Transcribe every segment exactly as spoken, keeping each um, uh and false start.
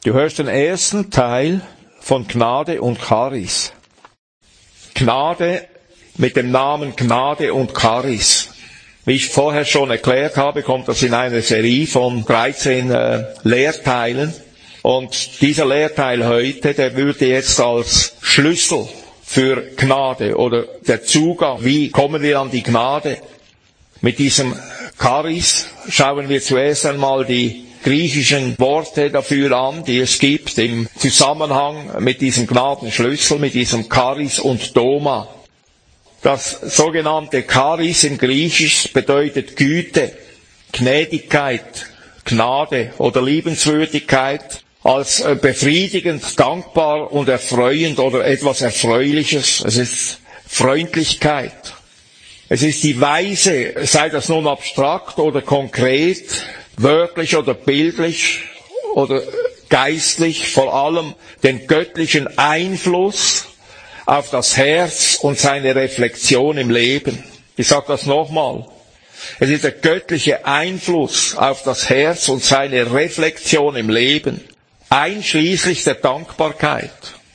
Du hörst den ersten Teil von Gnade und Charis. Gnade mit dem Namen Gnade und Charis. Wie ich vorher schon erklärt habe, kommt das in einer Serie von dreizehn äh, Lehrteilen. Und dieser Lehrteil heute, der würde jetzt als Schlüssel für Gnade oder der Zugang, wie kommen wir an die Gnade? Mit diesem Charis schauen wir zuerst einmal die griechischen Worte dafür an, die es gibt im Zusammenhang mit diesem Gnadenschlüssel, mit diesem Charis und Doma. Das sogenannte Charis in Griechisch bedeutet Güte, Gnädigkeit, Gnade oder Liebenswürdigkeit als befriedigend, dankbar und erfreuend oder etwas Erfreuliches. Es ist Freundlichkeit. Es ist die Weise, sei das nun abstrakt oder konkret, wörtlich oder bildlich oder geistlich, vor allem den göttlichen Einfluss auf das Herz und seine Reflexion im Leben. Ich sage das nochmal. Es ist der göttliche Einfluss auf das Herz und seine Reflexion im Leben, einschließlich der Dankbarkeit.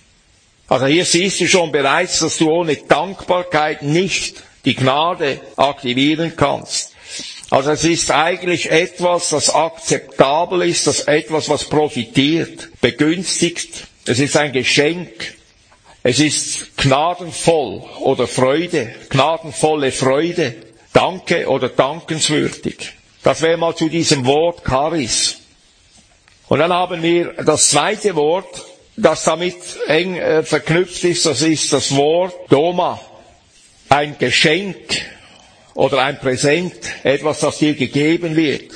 Also hier siehst du schon bereits, dass du ohne Dankbarkeit nicht die Gnade aktivieren kannst. Also es ist eigentlich etwas, das akzeptabel ist, das etwas, was profitiert, begünstigt. Es ist ein Geschenk. Es ist gnadenvoll oder Freude, gnadenvolle Freude, Danke oder dankenswürdig. Das wäre mal zu diesem Wort Charis. Und dann haben wir das zweite Wort, das damit eng äh, verknüpft ist, das ist das Wort Doma. Ein Geschenk oder ein Präsent, etwas, das dir gegeben wird.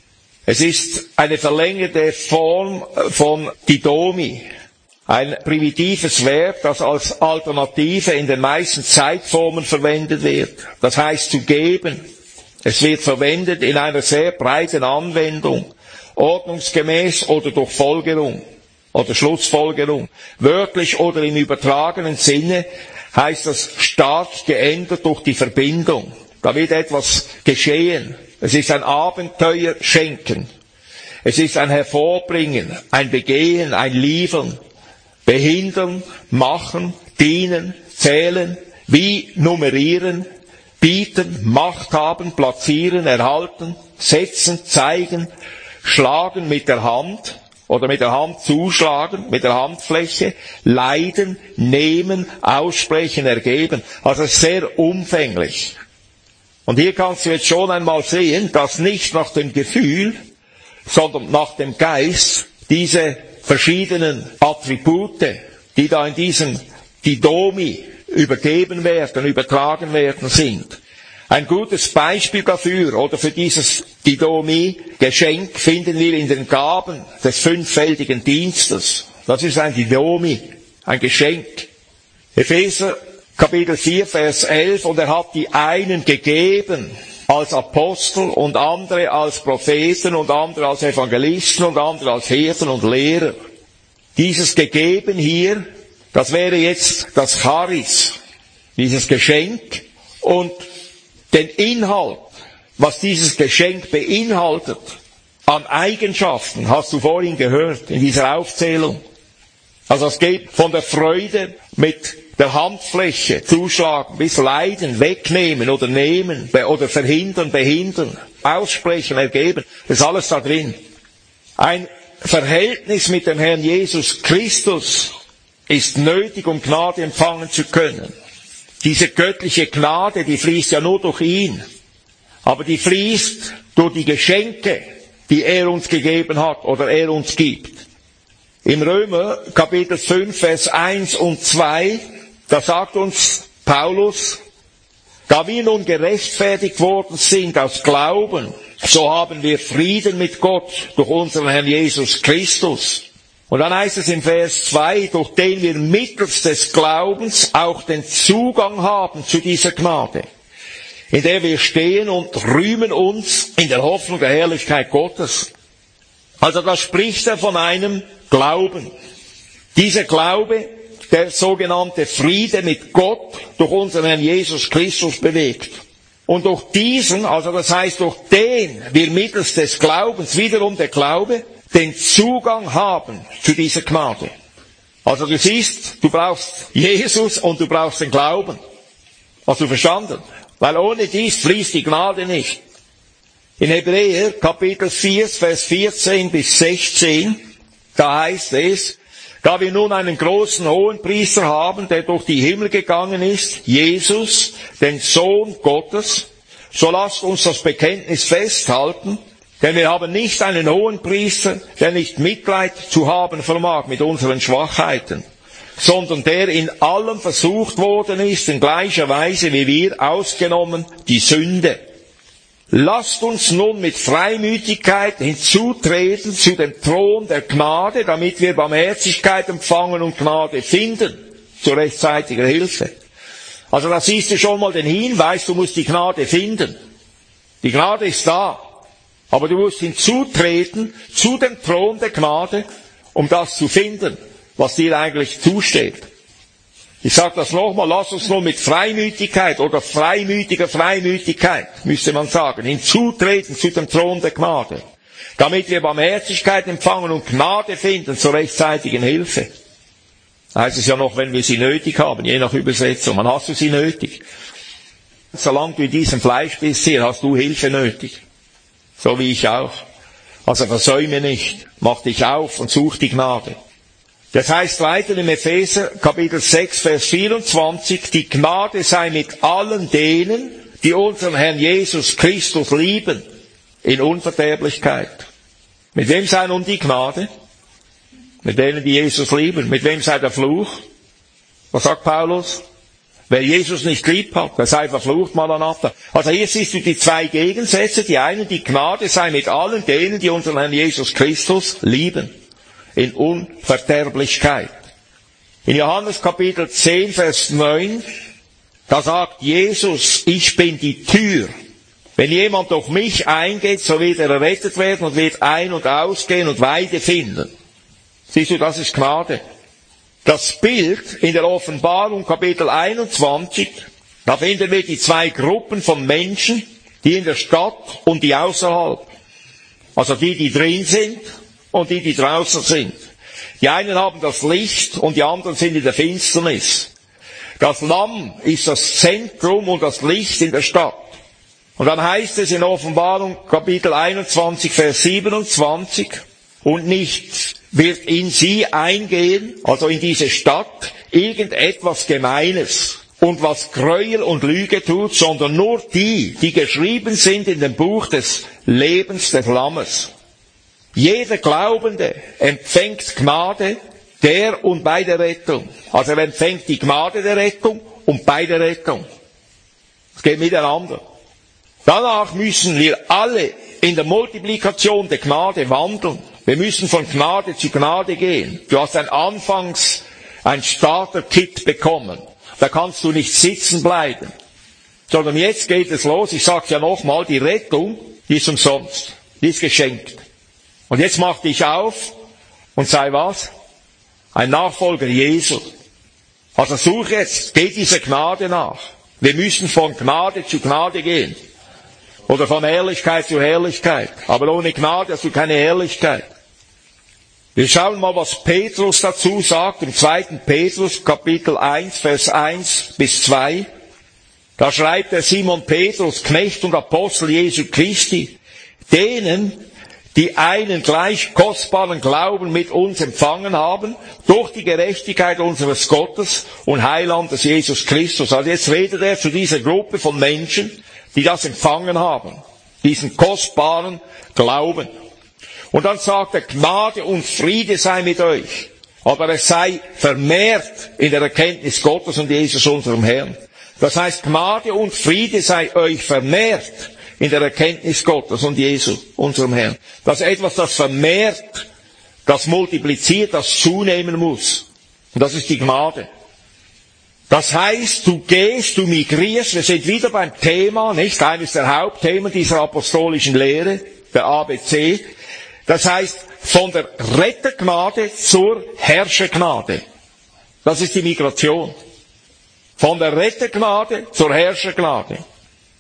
Es ist eine verlängerte Form von Didomi, ein primitives Verb, das als Alternative in den meisten Zeitformen verwendet wird. Das heißt zu geben. Es wird verwendet in einer sehr breiten Anwendung, ordnungsgemäß oder durch Folgerung oder Schlussfolgerung. Wörtlich oder im übertragenen Sinne heißt das stark geändert durch die Verbindung. Da wird etwas geschehen. Es ist ein Abenteuer schenken. Es ist ein Hervorbringen, ein Begehen, ein Liefern, behindern, machen, dienen, zählen, wie nummerieren, bieten, Macht haben, platzieren, erhalten, setzen, zeigen, schlagen mit der Hand oder mit der Hand zuschlagen, mit der Handfläche, leiden, nehmen, aussprechen, ergeben. Also sehr umfänglich. Und hier kannst du jetzt schon einmal sehen, dass nicht nach dem Gefühl, sondern nach dem Geist diese verschiedenen Attribute, die da in diesem Didomi übergeben werden, übertragen werden, sind. Ein gutes Beispiel dafür oder für dieses Didomi-Geschenk finden wir in den Gaben des fünffältigen Dienstes. Das ist ein Didomi, ein Geschenk. Epheser Kapitel vier, Vers elf, und er hat die einen gegeben als Apostel und andere als Propheten und andere als Evangelisten und andere als Hirten und Lehrer. Dieses gegeben hier, das wäre jetzt das Charis, dieses Geschenk, und den Inhalt, was dieses Geschenk beinhaltet, an Eigenschaften, hast du vorhin gehört in dieser Aufzählung. Also es geht von der Freude mit der Handfläche zuschlagen, bis Leiden, wegnehmen oder nehmen oder verhindern, behindern, aussprechen, ergeben. Das ist alles da drin. Ein Verhältnis mit dem Herrn Jesus Christus ist nötig, um Gnade empfangen zu können. Diese göttliche Gnade, die fließt ja nur durch ihn. Aber die fließt durch die Geschenke, die er uns gegeben hat oder er uns gibt. Im Römer Kapitel fünf, Vers eins und zwei, da sagt uns Paulus, da wir nun gerechtfertigt worden sind aus Glauben, so haben wir Frieden mit Gott durch unseren Herrn Jesus Christus. Und dann heißt es im Vers zwei, durch den wir mittels des Glaubens auch den Zugang haben zu dieser Gnade, in der wir stehen und rühmen uns in der Hoffnung der Herrlichkeit Gottes. Also da spricht er von einem Glauben. Dieser Glaube, der sogenannte Friede mit Gott durch unseren Herrn Jesus Christus bewegt. Und durch diesen, also das heißt durch den, wir mittels des Glaubens, wiederum der Glaube, den Zugang haben zu dieser Gnade. Also du siehst, du brauchst Jesus und du brauchst den Glauben. Hast du verstanden? Weil ohne dies fließt die Gnade nicht. In Hebräer Kapitel vier, Vers vierzehn bis sechzehn, da heißt es, da wir nun einen großen Hohenpriester haben, der durch die Himmel gegangen ist, Jesus, den Sohn Gottes, so lasst uns das Bekenntnis festhalten, denn wir haben nicht einen Hohenpriester, der nicht Mitleid zu haben vermag mit unseren Schwachheiten, sondern der in allem versucht worden ist, in gleicher Weise wie wir, ausgenommen die Sünde. Lasst uns nun mit Freimütigkeit hinzutreten zu dem Thron der Gnade, damit wir Barmherzigkeit empfangen und Gnade finden, zur rechtzeitigen Hilfe. Also da siehst du schon mal den Hinweis, du musst die Gnade finden. Die Gnade ist da, aber du musst hinzutreten zu dem Thron der Gnade, um das zu finden, was dir eigentlich zusteht. Ich sage das nochmal, lass uns nur mit Freimütigkeit oder freimütiger Freimütigkeit, müsste man sagen, hinzutreten zu dem Thron der Gnade, damit wir Barmherzigkeit empfangen und Gnade finden zur rechtzeitigen Hilfe. Da heißt es ja noch, wenn wir sie nötig haben, je nach Übersetzung. Wann hast du sie nötig? Solange du in diesem Fleisch bist, hier hast du Hilfe nötig. So wie ich auch. Also versäume nicht, mach dich auf und such die Gnade. Das heißt weiter im Epheser Kapitel sechs, Vers vierundzwanzig, die Gnade sei mit allen denen, die unseren Herrn Jesus Christus lieben, in Unverderblichkeit. Mit wem sei nun die Gnade? Mit denen, die Jesus lieben. Mit wem sei der Fluch? Was sagt Paulus? Wer Jesus nicht lieb hat, der sei verflucht, Maranatha. Also hier siehst du die zwei Gegensätze. Die einen, die Gnade sei mit allen denen, die unseren Herrn Jesus Christus lieben. In Unverderblichkeit. In Johannes Kapitel zehn, Vers neun, da sagt Jesus, ich bin die Tür. Wenn jemand durch mich eingeht, so wird er errettet werden und wird ein- und ausgehen und Weide finden. Siehst du, das ist Gnade. Das Bild in der Offenbarung Kapitel einundzwanzig, da finden wir die zwei Gruppen von Menschen, die in der Stadt und die außerhalb. Also die, die drin sind und die, die draußen sind. Die einen haben das Licht und die anderen sind in der Finsternis. Das Lamm ist das Zentrum und das Licht in der Stadt. Und dann heißt es in Offenbarung Kapitel einundzwanzig, Vers siebenundzwanzig, und nicht wird in sie eingehen, also in diese Stadt, irgendetwas Gemeines und was Gräuel und Lüge tut, sondern nur die, die geschrieben sind in dem Buch des Lebens des Lammes. Jeder Glaubende empfängt Gnade der und bei der Rettung. Also er empfängt die Gnade der Rettung und bei der Rettung. Es geht miteinander. Danach müssen wir alle in der Multiplikation der Gnade wandeln. Wir müssen von Gnade zu Gnade gehen. Du hast ein Anfangs, ein Starter-Kit bekommen. Da kannst du nicht sitzen bleiben. Sondern jetzt geht es los. Ich sag's ja nochmal, die Rettung, die ist umsonst. Die ist geschenkt. Und jetzt mach dich auf und sei was? Ein Nachfolger Jesu. Also such jetzt, geh dieser Gnade nach. Wir müssen von Gnade zu Gnade gehen. Oder von Herrlichkeit zu Herrlichkeit. Aber ohne Gnade hast du keine Herrlichkeit. Wir schauen mal, was Petrus dazu sagt, im zweiten Petrus, Kapitel eins, Vers eins bis zwei. Da schreibt er Simon Petrus, Knecht und Apostel Jesu Christi, denen, die einen gleich kostbaren Glauben mit uns empfangen haben, durch die Gerechtigkeit unseres Gottes und Heilandes Jesus Christus. Also jetzt redet er zu dieser Gruppe von Menschen, die das empfangen haben, diesen kostbaren Glauben. Und dann sagt er, Gnade und Friede sei mit euch, aber es sei vermehrt in der Erkenntnis Gottes und Jesus unserem Herrn. Das heißt, Gnade und Friede sei euch vermehrt in der Erkenntnis Gottes und Jesus unserem Herrn. Das ist etwas, das vermehrt, das multipliziert, das zunehmen muss. Und das ist die Gnade. Das heißt, du gehst, du migrierst, wir sind wieder beim Thema, nicht? Eines der Hauptthemen dieser apostolischen Lehre, der A B C. Das heißt, von der Rettergnade zur Herrschergnade. Das ist die Migration. Von der Rettergnade zur Herrschergnade.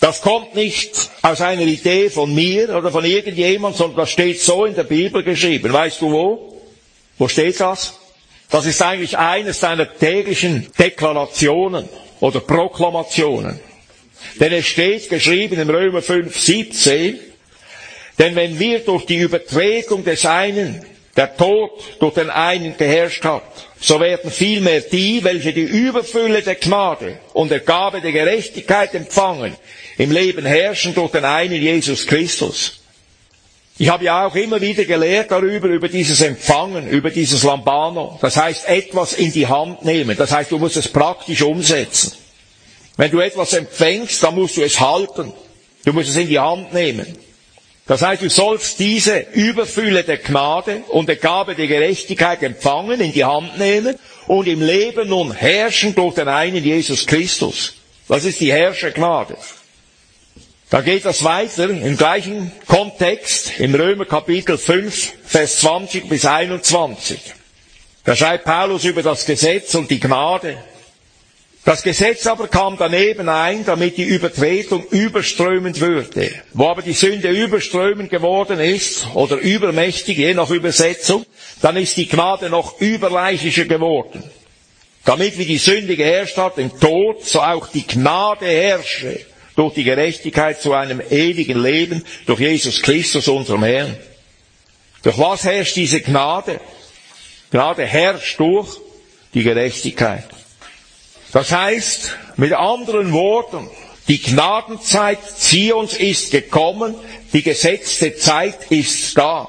Das kommt nicht aus einer Idee von mir oder von irgendjemand, sondern das steht so in der Bibel geschrieben. Weißt du wo? Wo steht das? Das ist eigentlich eines deiner täglichen Deklarationen oder Proklamationen. Denn es steht geschrieben im Römer fünf, siebzehn, denn wenn wir durch die Übertretung des einen, der Tod durch den einen geherrscht hat, so werden vielmehr die, welche die Überfülle der Gnade und der Gabe der Gerechtigkeit empfangen, im Leben herrschen durch den einen Jesus Christus. Ich habe ja auch immer wieder gelehrt darüber, über dieses Empfangen, über dieses Lambano. Das heißt, etwas in die Hand nehmen. Das heißt, du musst es praktisch umsetzen. Wenn du etwas empfängst, dann musst du es halten. Du musst es in die Hand nehmen. Das heißt, du sollst diese Überfülle der Gnade und der Gabe der Gerechtigkeit empfangen, in die Hand nehmen und im Leben nun herrschen durch den einen Jesus Christus. Das ist die Herrschergnade. Da geht das weiter im gleichen Kontext im Römer Kapitel fünf, Vers zwanzig bis einundzwanzig. Da schreibt Paulus über das Gesetz und die Gnade. Das Gesetz aber kam daneben ein, damit die Übertretung überströmend würde. Wo aber die Sünde überströmend geworden ist, oder übermächtig, je nach Übersetzung, dann ist die Gnade noch überreichlicher geworden. Damit wie die Sünde geherrscht hat im Tod, so auch die Gnade herrsche durch die Gerechtigkeit zu einem ewigen Leben, durch Jesus Christus, unserem Herrn. Durch was herrscht diese Gnade? Gnade herrscht durch die Gerechtigkeit. Das heißt, mit anderen Worten, die Gnadenzeit Zions ist gekommen, die gesetzte Zeit ist da.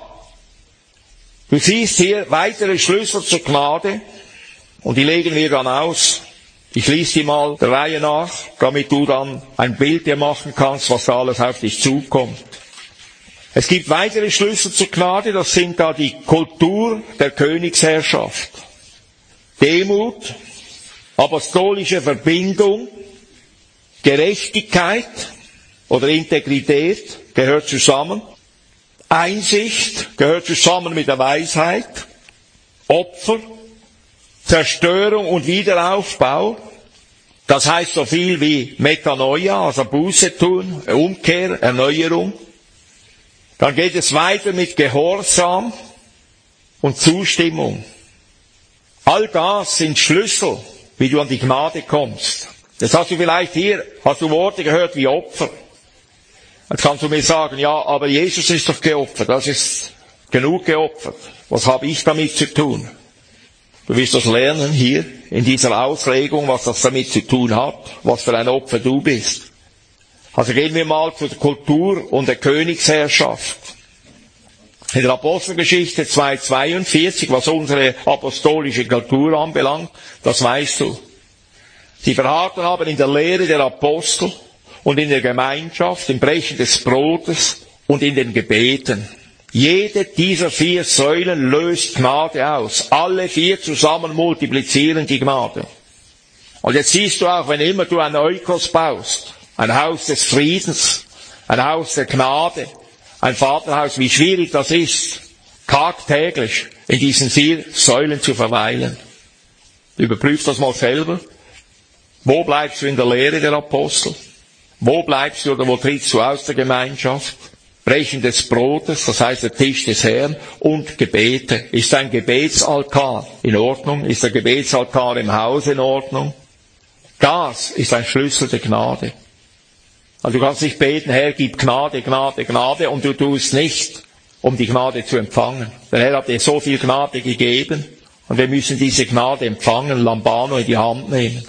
Du siehst hier weitere Schlüssel zur Gnade und die legen wir dann aus. Ich lese die mal der Reihe nach, damit du dann ein Bild dir machen kannst, was da alles auf dich zukommt. Es gibt weitere Schlüssel zur Gnade, das sind da die Kultur der Königsherrschaft. Demut, apostolische Verbindung, Gerechtigkeit oder Integrität gehört zusammen. Einsicht gehört zusammen mit der Weisheit. Opfer, Zerstörung und Wiederaufbau. Das heißt so viel wie Metanoia, also Buße tun, Umkehr, Erneuerung. Dann geht es weiter mit Gehorsam und Zustimmung. All das sind Schlüssel, wie du an die Gnade kommst. Jetzt hast du vielleicht hier, hast du Worte gehört wie Opfer. Jetzt kannst du mir sagen, ja, aber Jesus ist doch geopfert, das ist genug geopfert. Was habe ich damit zu tun? Du wirst das lernen hier, in dieser Auslegung, was das damit zu tun hat, was für ein Opfer du bist. Also gehen wir mal zur Kultur und der Königsherrschaft. In der Apostelgeschichte zwei zweiundvierzig, was unsere apostolische Kultur anbelangt, das weißt du. Sie verharrten aber in der Lehre der Apostel und in der Gemeinschaft, im Brechen des Brotes und in den Gebeten. Jede dieser vier Säulen löst Gnade aus. Alle vier zusammen multiplizieren die Gnade. Und jetzt siehst du auch, wenn immer du ein Oikos baust, ein Haus des Friedens, ein Haus der Gnade, ein Vaterhaus, wie schwierig das ist, tagtäglich in diesen vier Säulen zu verweilen. Überprüf das mal selber. Wo bleibst du in der Lehre der Apostel? Wo bleibst du oder wo trittst du aus der Gemeinschaft? Brechen des Brotes, das heißt der Tisch des Herrn, und Gebete. Ist ein Gebetsaltar in Ordnung? Ist der Gebetsaltar im Haus in Ordnung? Das ist ein Schlüssel der Gnade. Also du kannst nicht beten, Herr, gib Gnade, Gnade, Gnade, und du tust nicht, um die Gnade zu empfangen. Der Herr hat dir so viel Gnade gegeben, und wir müssen diese Gnade empfangen, Lambano in die Hand nehmen.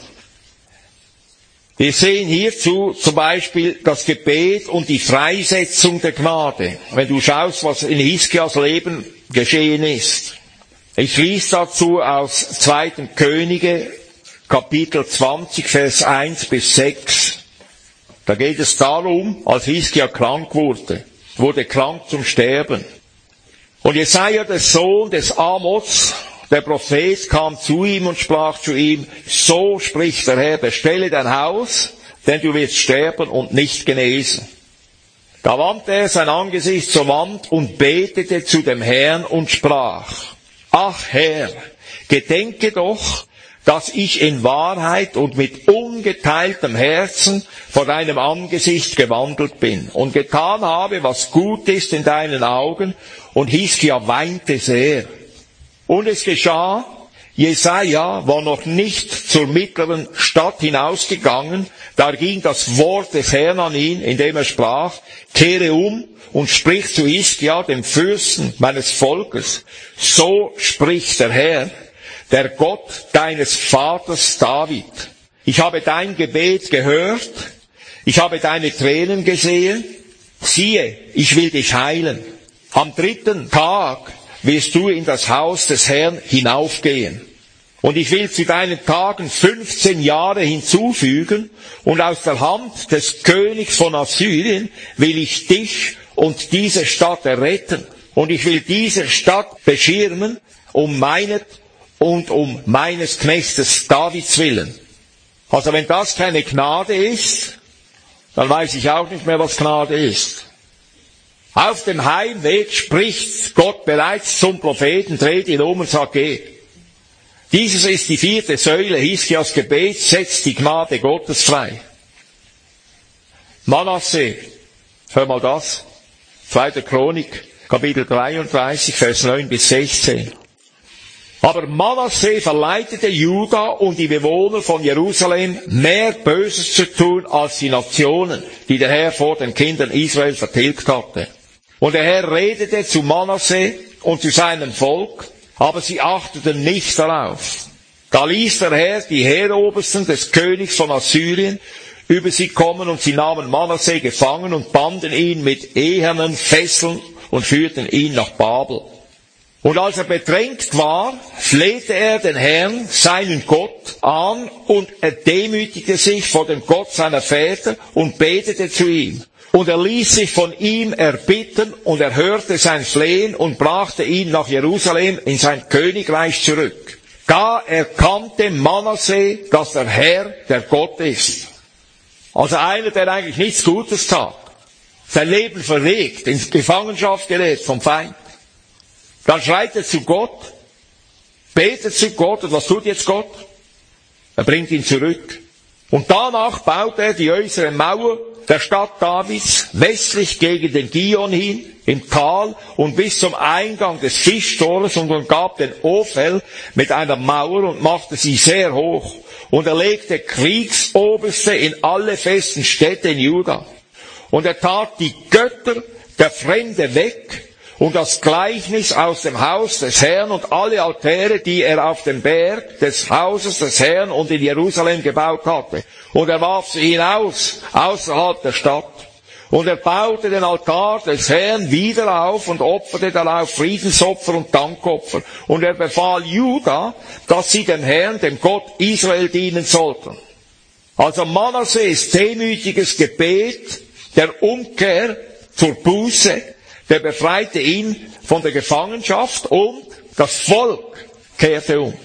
Wir sehen hierzu zum Beispiel das Gebet und die Freisetzung der Gnade. Wenn du schaust, was in Hiskias Leben geschehen ist. Ich lese dazu aus zweiten Könige, Kapitel zwanzig, Vers eins bis sechs. Da geht es darum, als Hiskia krank wurde, wurde krank zum Sterben. Und Jesaja, der Sohn des Amos, der Prophet, kam zu ihm und sprach zu ihm, so spricht der Herr, bestelle dein Haus, denn du wirst sterben und nicht genesen. Da wandte er sein Angesicht zur Wand und betete zu dem Herrn und sprach, ach Herr, gedenke doch, dass ich in Wahrheit und mit ungeteiltem Herzen vor deinem Angesicht gewandelt bin und getan habe, was gut ist in deinen Augen. Und Hiskia weinte sehr. Und es geschah, Jesaja war noch nicht zur mittleren Stadt hinausgegangen, da ging das Wort des Herrn an ihn, indem er sprach, kehre um und sprich zu Hiskia, dem Fürsten meines Volkes. So spricht der Herr, der Gott deines Vaters David. Ich habe dein Gebet gehört, ich habe deine Tränen gesehen. Siehe, ich will dich heilen. Am dritten Tag wirst du in das Haus des Herrn hinaufgehen. Und ich will zu deinen Tagen fünfzehn Jahre hinzufügen, und aus der Hand des Königs von Assyrien will ich dich und diese Stadt erretten. Und ich will diese Stadt beschirmen, um meinet und um meines Knechtes Davids willen. Also wenn das keine Gnade ist, dann weiß ich auch nicht mehr, was Gnade ist. Auf dem Heimweg spricht Gott bereits zum Propheten, dreht ihn um und sagt, geh. Dieses ist die vierte Säule Hiskias Gebet, setzt die Gnade Gottes frei. Manasse, hör mal das, zweite Chronik, Kapitel dreiunddreißig, Vers neun bis sechzehn. Aber Manasse verleitete Juda und die Bewohner von Jerusalem, mehr Böses zu tun als die Nationen, die der Herr vor den Kindern Israel vertilgt hatte. Und der Herr redete zu Manasse und zu seinem Volk, aber sie achteten nicht darauf. Da ließ der Herr die Heerobersten des Königs von Assyrien über sie kommen, und sie nahmen Manasse gefangen und banden ihn mit ehernen Fesseln und führten ihn nach Babel. Und als er bedrängt war, flehte er den Herrn, seinen Gott, an, und er demütigte sich vor dem Gott seiner Väter und betete zu ihm. Und er ließ sich von ihm erbitten, und er hörte sein Flehen und brachte ihn nach Jerusalem in sein Königreich zurück. Da erkannte Manasse, dass der Herr der Gott ist. Also einer, der eigentlich nichts Gutes tat. Sein Leben verlegt, in Gefangenschaft gerät vom Feind. Dann schreit er zu Gott, betet zu Gott, und was tut jetzt Gott? Er bringt ihn zurück. Und danach baut er die äußere Mauer der Stadt Davids westlich gegen den Gion hin, im Tal und bis zum Eingang des Fischtores, und umgab den Ophel mit einer Mauer und machte sie sehr hoch. Und er legte Kriegsoberste in alle festen Städte in Juda. Und er tat die Götter der Fremde weg, und das Gleichnis aus dem Haus des Herrn und alle Altäre, die er auf dem Berg des Hauses des Herrn und in Jerusalem gebaut hatte. Und er warf sie hinaus, außerhalb der Stadt. Und er baute den Altar des Herrn wieder auf und opferte darauf Friedensopfer und Dankopfer. Und er befahl Juda, dass sie dem Herrn, dem Gott Israel, dienen sollten. Also Manasse ist demütiges Gebet der Umkehr zur Buße, der befreite ihn von der Gefangenschaft, und das Volk kehrte um.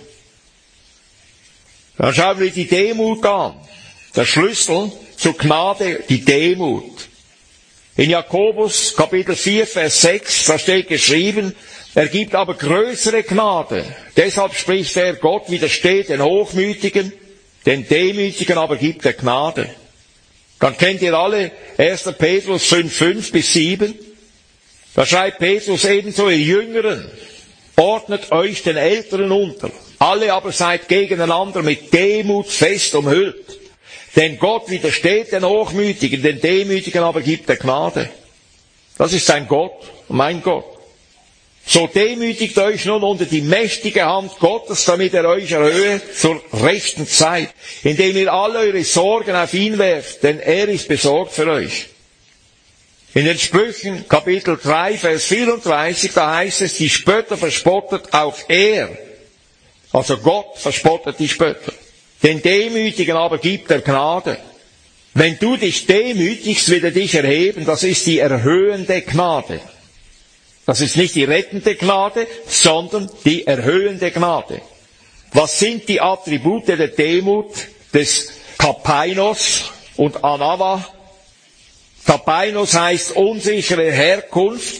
Dann schauen wir die Demut an. Der Schlüssel zur Gnade, die Demut. In Jakobus Kapitel vier, Vers sechs, da steht geschrieben, er gibt aber größere Gnade. Deshalb spricht er, Gott widersteht den Hochmütigen, den Demütigen aber gibt er Gnade. Dann kennt ihr alle erster Petrus fünf, fünf bis sieben. Da schreibt Petrus ebenso, ihr Jüngeren, ordnet euch den Älteren unter. Alle aber seid gegeneinander mit Demut fest umhüllt. Denn Gott widersteht den Hochmütigen, den Demütigen aber gibt er Gnade. Das ist sein Gott und mein Gott. So demütigt euch nun unter die mächtige Hand Gottes, damit er euch erhöhe zur rechten Zeit, indem ihr alle eure Sorgen auf ihn werft, denn er ist besorgt für euch. In den Sprüchen, Kapitel drei, Vers vierunddreißig, da heißt es, die Spötter verspottet auch er. Also Gott verspottet die Spötter. Den Demütigen aber gibt er Gnade. Wenn du dich demütigst, wird er dich erheben. Das ist die erhöhende Gnade. Das ist nicht die rettende Gnade, sondern die erhöhende Gnade. Was sind die Attribute der Demut des Tapainos und Anava? Tapainos heißt unsichere Herkunft,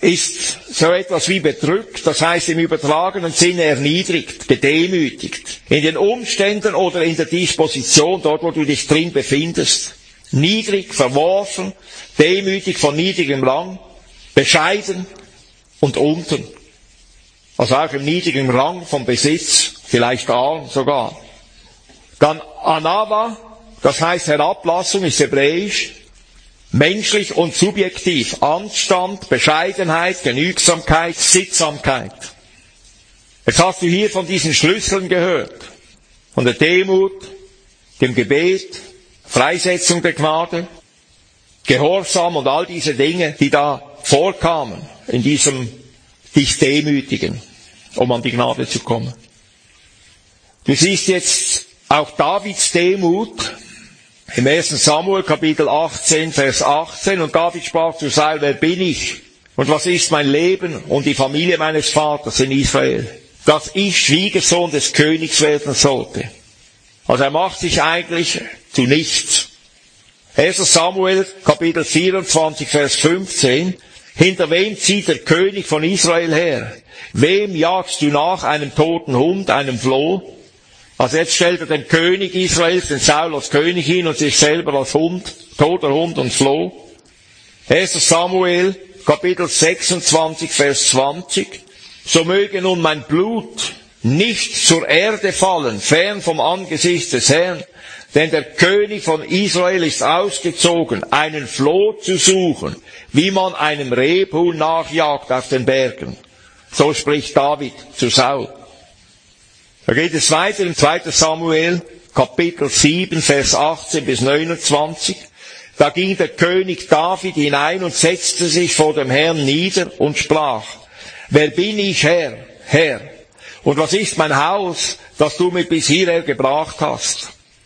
ist so etwas wie bedrückt, das heißt im übertragenen Sinne erniedrigt, gedemütigt. In den Umständen oder in der Disposition, dort wo du dich drin befindest. Niedrig, verworfen, demütig von niedrigem Rang, bescheiden und unten. Also auch im niedrigen Rang vom Besitz, vielleicht arm sogar. Dann Anava, das heißt Herablassung, ist hebräisch, menschlich und subjektiv, Anstand, Bescheidenheit, Genügsamkeit, Sittsamkeit. Jetzt hast du hier von diesen Schlüsseln gehört, von der Demut, dem Gebet, Freisetzung der Gnade, Gehorsam und all diese Dinge, die da vorkamen in diesem dich demütigen, um an die Gnade zu kommen. Du siehst jetzt auch Davids Demut im ersten Samuel Kapitel achtzehn, Vers achtzehn, und David sprach zu Saul, wer bin ich und was ist mein Leben und die Familie meines Vaters in Israel, dass ich Schwiegersohn des Königs werden sollte. Also er macht sich eigentlich zu nichts. erster Samuel Kapitel vierundzwanzig, Vers fünfzehn, hinter wem zieht der König von Israel her? Wem jagst du nach? Einem toten Hund, einem Floh? Also jetzt stellt er den König Israels, den Saul als König hin und sich selber als Hund, toter Hund und Floh. erster Samuel Kapitel sechsundzwanzig, Vers zwanzig, so möge nun mein Blut nicht zur Erde fallen, fern vom Angesicht des Herrn, denn der König von Israel ist ausgezogen, einen Floh zu suchen, wie man einem Rebhuhn nachjagt auf den Bergen. So spricht David zu Saul. Da geht es weiter im zweiten Samuel, Kapitel sieben, Vers achtzehn bis neunundzwanzig. Da ging der König David hinein und setzte sich vor dem Herrn nieder und sprach, wer bin ich, Herr, Herr? Und was ist mein Haus, das du mir bis hierher gebracht hast?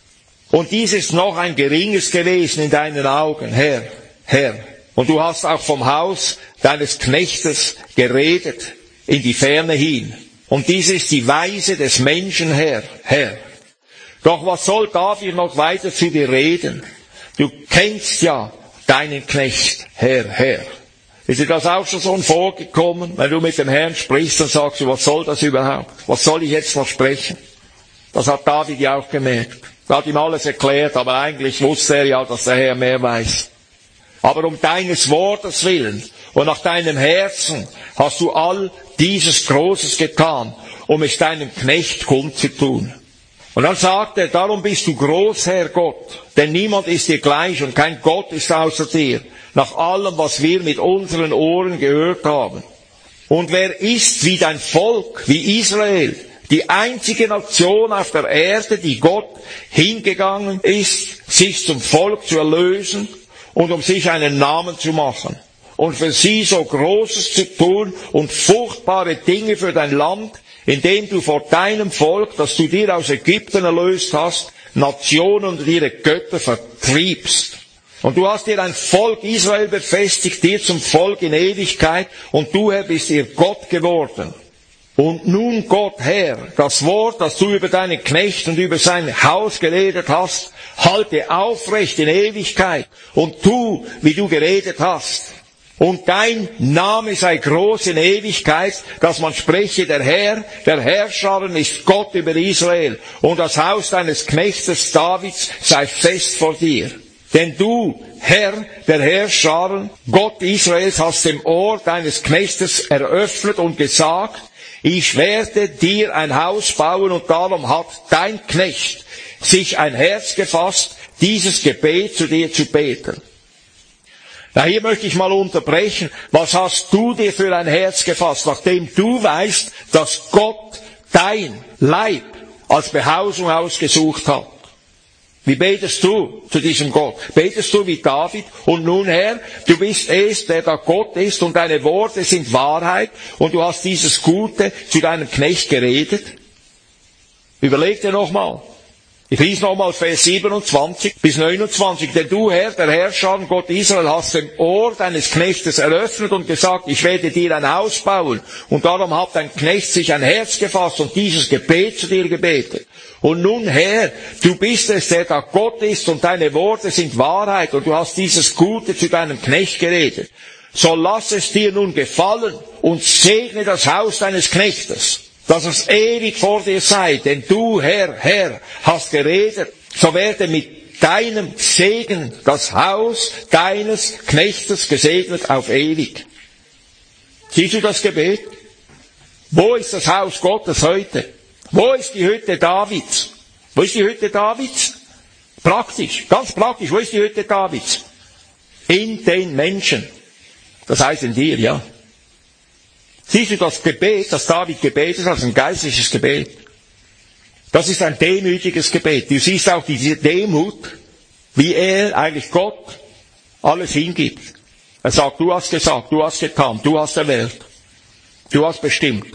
Und dies ist noch ein geringes gewesen in deinen Augen, Herr, Herr. Und du hast auch vom Haus deines Knechtes geredet in die Ferne hin. Und dies ist die Weise des Menschen, Herr, Herr. Doch was soll David noch weiter zu dir reden? Du kennst ja deinen Knecht, Herr, Herr. Ist dir das auch schon so vorgekommen, wenn du mit dem Herrn sprichst, dann sagst du, was soll das überhaupt? Was soll ich jetzt noch sprechen? Das hat David ja auch gemerkt. Er hat ihm alles erklärt, aber eigentlich wusste er ja, dass der Herr mehr weiß. Aber um deines Wortes willen und nach deinem Herzen hast du all dieses Großes getan, um es deinem Knecht kundzutun. Und dann sagt er, darum bist du groß, Herr Gott, denn niemand ist dir gleich und kein Gott ist außer dir, nach allem, was wir mit unseren Ohren gehört haben. Und wer ist wie dein Volk, wie Israel, die einzige Nation auf der Erde, die Gott hingegangen ist, sich zum Volk zu erlösen und um sich einen Namen zu machen und für sie so Großes zu tun und furchtbare Dinge für dein Land, indem du vor deinem Volk, das du dir aus Ägypten erlöst hast, Nationen und ihre Götter vertriebst. Und du hast dir ein Volk Israel befestigt, dir zum Volk in Ewigkeit, und du, Herr, bist ihr Gott geworden. Und nun, Gott, Herr, das Wort, das du über deinen Knecht und über sein Haus geredet hast, halte aufrecht in Ewigkeit und tu, wie du geredet hast. Und dein Name sei groß in Ewigkeit, dass man spreche, der Herr, der Herrscharen ist Gott über Israel, und das Haus deines Knechtes Davids sei fest vor dir. Denn du, Herr, der Herrscharen, Gott Israels, hast dem Ohr deines Knechtes eröffnet und gesagt, ich werde dir ein Haus bauen, und darum hat dein Knecht sich ein Herz gefasst, dieses Gebet zu dir zu beten. Na, hier möchte ich mal unterbrechen. Was hast du dir für ein Herz gefasst, nachdem du weißt, dass Gott dein Leib als Behausung ausgesucht hat? Wie betest du zu diesem Gott? Betest du wie David? Und nun, Herr, du bist es, der da Gott ist, und deine Worte sind Wahrheit, und du hast dieses Gute zu deinem Knecht geredet? Überleg dir nochmal. Ich lese nochmal Vers siebenundzwanzig bis neunundzwanzig. Denn du, Herr, der Herrscher, Gott Israel, hast dem Ohr deines Knechtes eröffnet und gesagt, ich werde dir ein Haus bauen. Und darum hat dein Knecht sich ein Herz gefasst und dieses Gebet zu dir gebetet. Und nun, Herr, du bist es, der da Gott ist, und deine Worte sind Wahrheit, und du hast dieses Gute zu deinem Knecht geredet. So lass es dir nun gefallen und segne das Haus deines Knechtes, dass es ewig vor dir sei, denn du, Herr, Herr, hast geredet, so werde mit deinem Segen das Haus deines Knechtes gesegnet auf ewig. Siehst du das Gebet? Wo ist das Haus Gottes heute? Wo ist die Hütte Davids? Wo ist die Hütte Davids? Praktisch, ganz praktisch, wo ist die Hütte Davids? In den Menschen. Das heißt in dir, ja. Siehst du das Gebet, das David gebetet hat, ein geistliches Gebet. Das ist ein demütiges Gebet. Du siehst auch diese Demut, wie er eigentlich Gott alles hingibt. Er sagt, du hast gesagt, du hast getan, du hast erwählt, du hast bestimmt.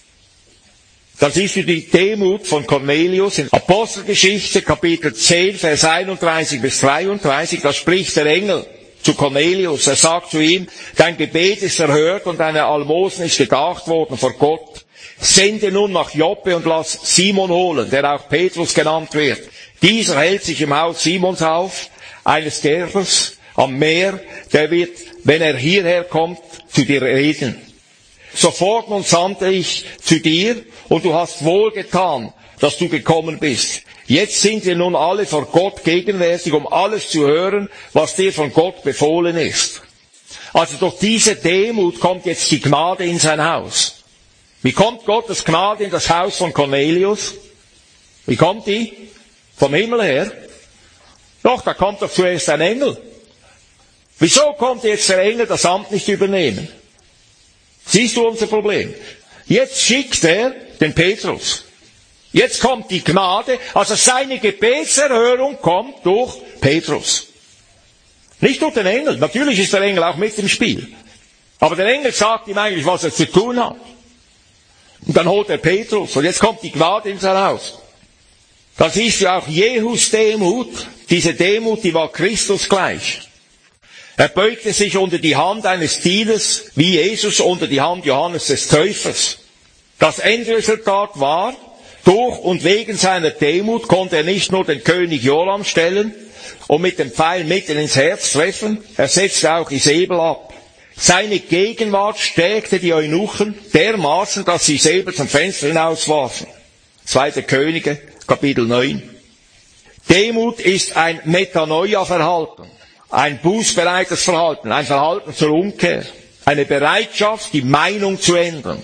Dann siehst du die Demut von Cornelius in Apostelgeschichte, Kapitel zehn, Vers einunddreißig bis dreiunddreißig, da spricht der Engel zu Cornelius. Er sagt zu ihm, dein Gebet ist erhört und deine Almosen ist gedacht worden vor Gott. Sende nun nach Joppe und lass Simon holen, der auch Petrus genannt wird. Dieser hält sich im Haus Simons auf, eines Gerbers am Meer, der wird, wenn er hierher kommt, zu dir reden. Sofort nun sandte ich zu dir, und du hast wohl getan, dass du gekommen bist. Jetzt sind wir nun alle vor Gott gegenwärtig, um alles zu hören, was dir von Gott befohlen ist. Also durch diese Demut kommt jetzt die Gnade in sein Haus. Wie kommt Gottes Gnade in das Haus von Cornelius? Wie kommt die? Vom Himmel her? Doch, da kommt doch zuerst ein Engel. Wieso kommt jetzt der Engel das Amt nicht übernehmen? Siehst du unser Problem? Jetzt schickt er den Petrus. Jetzt kommt die Gnade, also seine Gebetserhörung kommt durch Petrus. Nicht durch den Engel. Natürlich ist der Engel auch mit im Spiel. Aber der Engel sagt ihm eigentlich, was er zu tun hat. Und dann holt er Petrus. Und jetzt kommt die Gnade in sein Haus. Da siehst du auch Jehus Demut. Diese Demut, die war Christus gleich. Er beugte sich unter die Hand eines Dieners, wie Jesus unter die Hand Johannes des Täufers. Das Endresultat war, durch und wegen seiner Demut konnte er nicht nur den König Joram stellen und mit dem Pfeil mitten ins Herz treffen, er setzte auch Isabel ab. Seine Gegenwart stärkte die Eunuchen dermaßen, dass sie Isabel zum Fenster hinauswarfen. Zweite Könige, Kapitel neun. Demut ist ein Metanoia-Verhalten. Ein bußbereites Verhalten, ein Verhalten zur Umkehr, eine Bereitschaft, die Meinung zu ändern.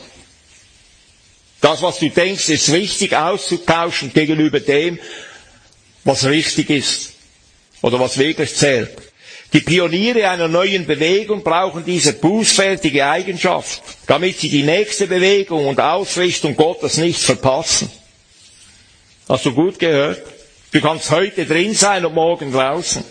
Das, was du denkst, ist richtig auszutauschen gegenüber dem, was richtig ist oder was wirklich zählt. Die Pioniere einer neuen Bewegung brauchen diese bußfertige Eigenschaft, damit sie die nächste Bewegung und Ausrichtung Gottes nicht verpassen. Hast du gut gehört? Du kannst heute drin sein und morgen draußen.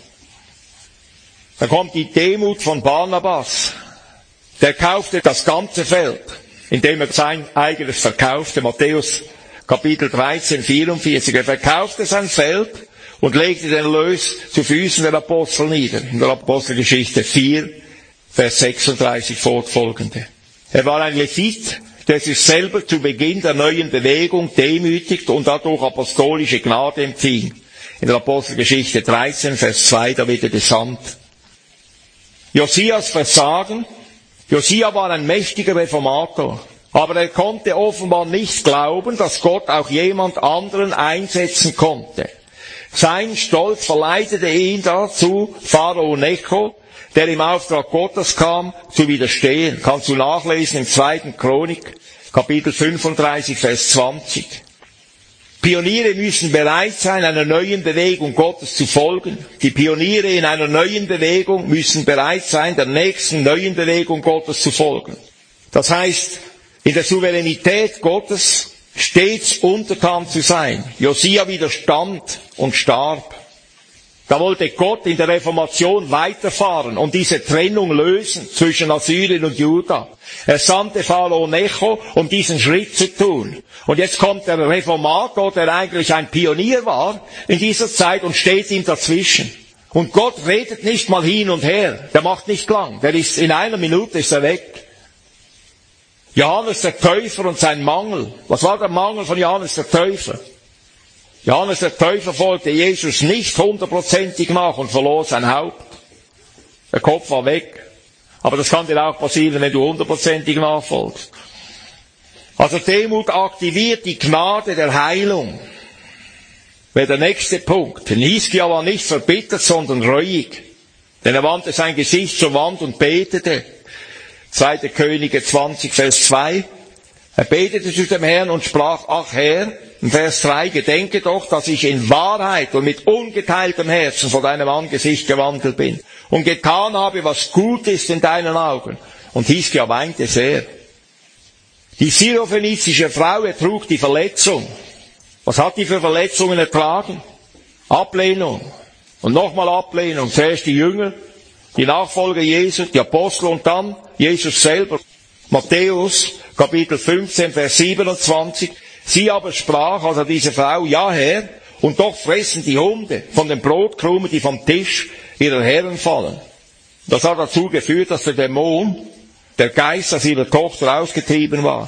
Dann kommt die Demut von Barnabas. Der kaufte das ganze Feld, indem er sein eigenes verkaufte. Matthäus Kapitel dreizehn, vierundvierzig. Er verkaufte sein Feld und legte den Erlös zu Füßen der Apostel nieder. In der Apostelgeschichte vier, Vers sechsunddreißig fortfolgende. Er war ein Levit, der sich selber zu Beginn der neuen Bewegung demütigt und dadurch apostolische Gnade empfing. In der Apostelgeschichte dreizehn, Vers zwei, da wird er gesandt. Josias Versagen. Josia war ein mächtiger Reformator, aber er konnte offenbar nicht glauben, dass Gott auch jemand anderen einsetzen konnte. Sein Stolz verleitete ihn dazu, Pharao Necho, der im Auftrag Gottes kam, zu widerstehen. Kannst du nachlesen im zweiten Chronik, Kapitel fünfunddreißig, Vers zwanzig. Pioniere müssen bereit sein, einer neuen Bewegung Gottes zu folgen. Die Pioniere in einer neuen Bewegung müssen bereit sein, der nächsten neuen Bewegung Gottes zu folgen. Das heißt, in der Souveränität Gottes stets untertan zu sein. Josia widerstand und starb. Da wollte Gott in der Reformation weiterfahren und diese Trennung lösen zwischen Assyrien und Juda. Er sandte Pharao Necho, um diesen Schritt zu tun. Und jetzt kommt der Reformator, der eigentlich ein Pionier war in dieser Zeit und steht ihm dazwischen. Und Gott redet nicht mal hin und her. Der macht nicht lang. Der ist in einer Minute ist er weg. Johannes der Täufer und sein Mangel. Was war der Mangel von Johannes der Täufer? Johannes der Täufer folgte Jesus nicht hundertprozentig nach und verlor sein Haupt. Der Kopf war weg. Aber das kann dir auch passieren, wenn du hundertprozentig nachfolgst. Also Demut aktiviert die Gnade der Heilung. Wäre der nächste Punkt. Denn Hiskia war nicht verbittert, sondern reuig. Denn er wandte sein Gesicht zur Wand und betete. zweite Könige zwanzig, Vers zwei. Er betete zu dem Herrn und sprach, ach Herr, in Vers drei, gedenke doch, dass ich in Wahrheit und mit ungeteiltem Herzen vor deinem Angesicht gewandelt bin und getan habe, was gut ist in deinen Augen. Und Hiskia weinte sehr. Die syrophönizische Frau ertrug die Verletzung. Was hat die für Verletzungen ertragen? Ablehnung. Und nochmal Ablehnung. Zuerst die Jünger, die Nachfolger Jesu, die Apostel und dann Jesus selber. Matthäus, Kapitel fünfzehn, Vers siebenundzwanzig. Sie aber sprach, also diese Frau, ja Herr, und doch fressen die Hunde von den Brotkrumen, die vom Tisch ihrer Herren fallen. Das hat dazu geführt, dass der Dämon, der Geist aus ihrer Tochter ausgetrieben war.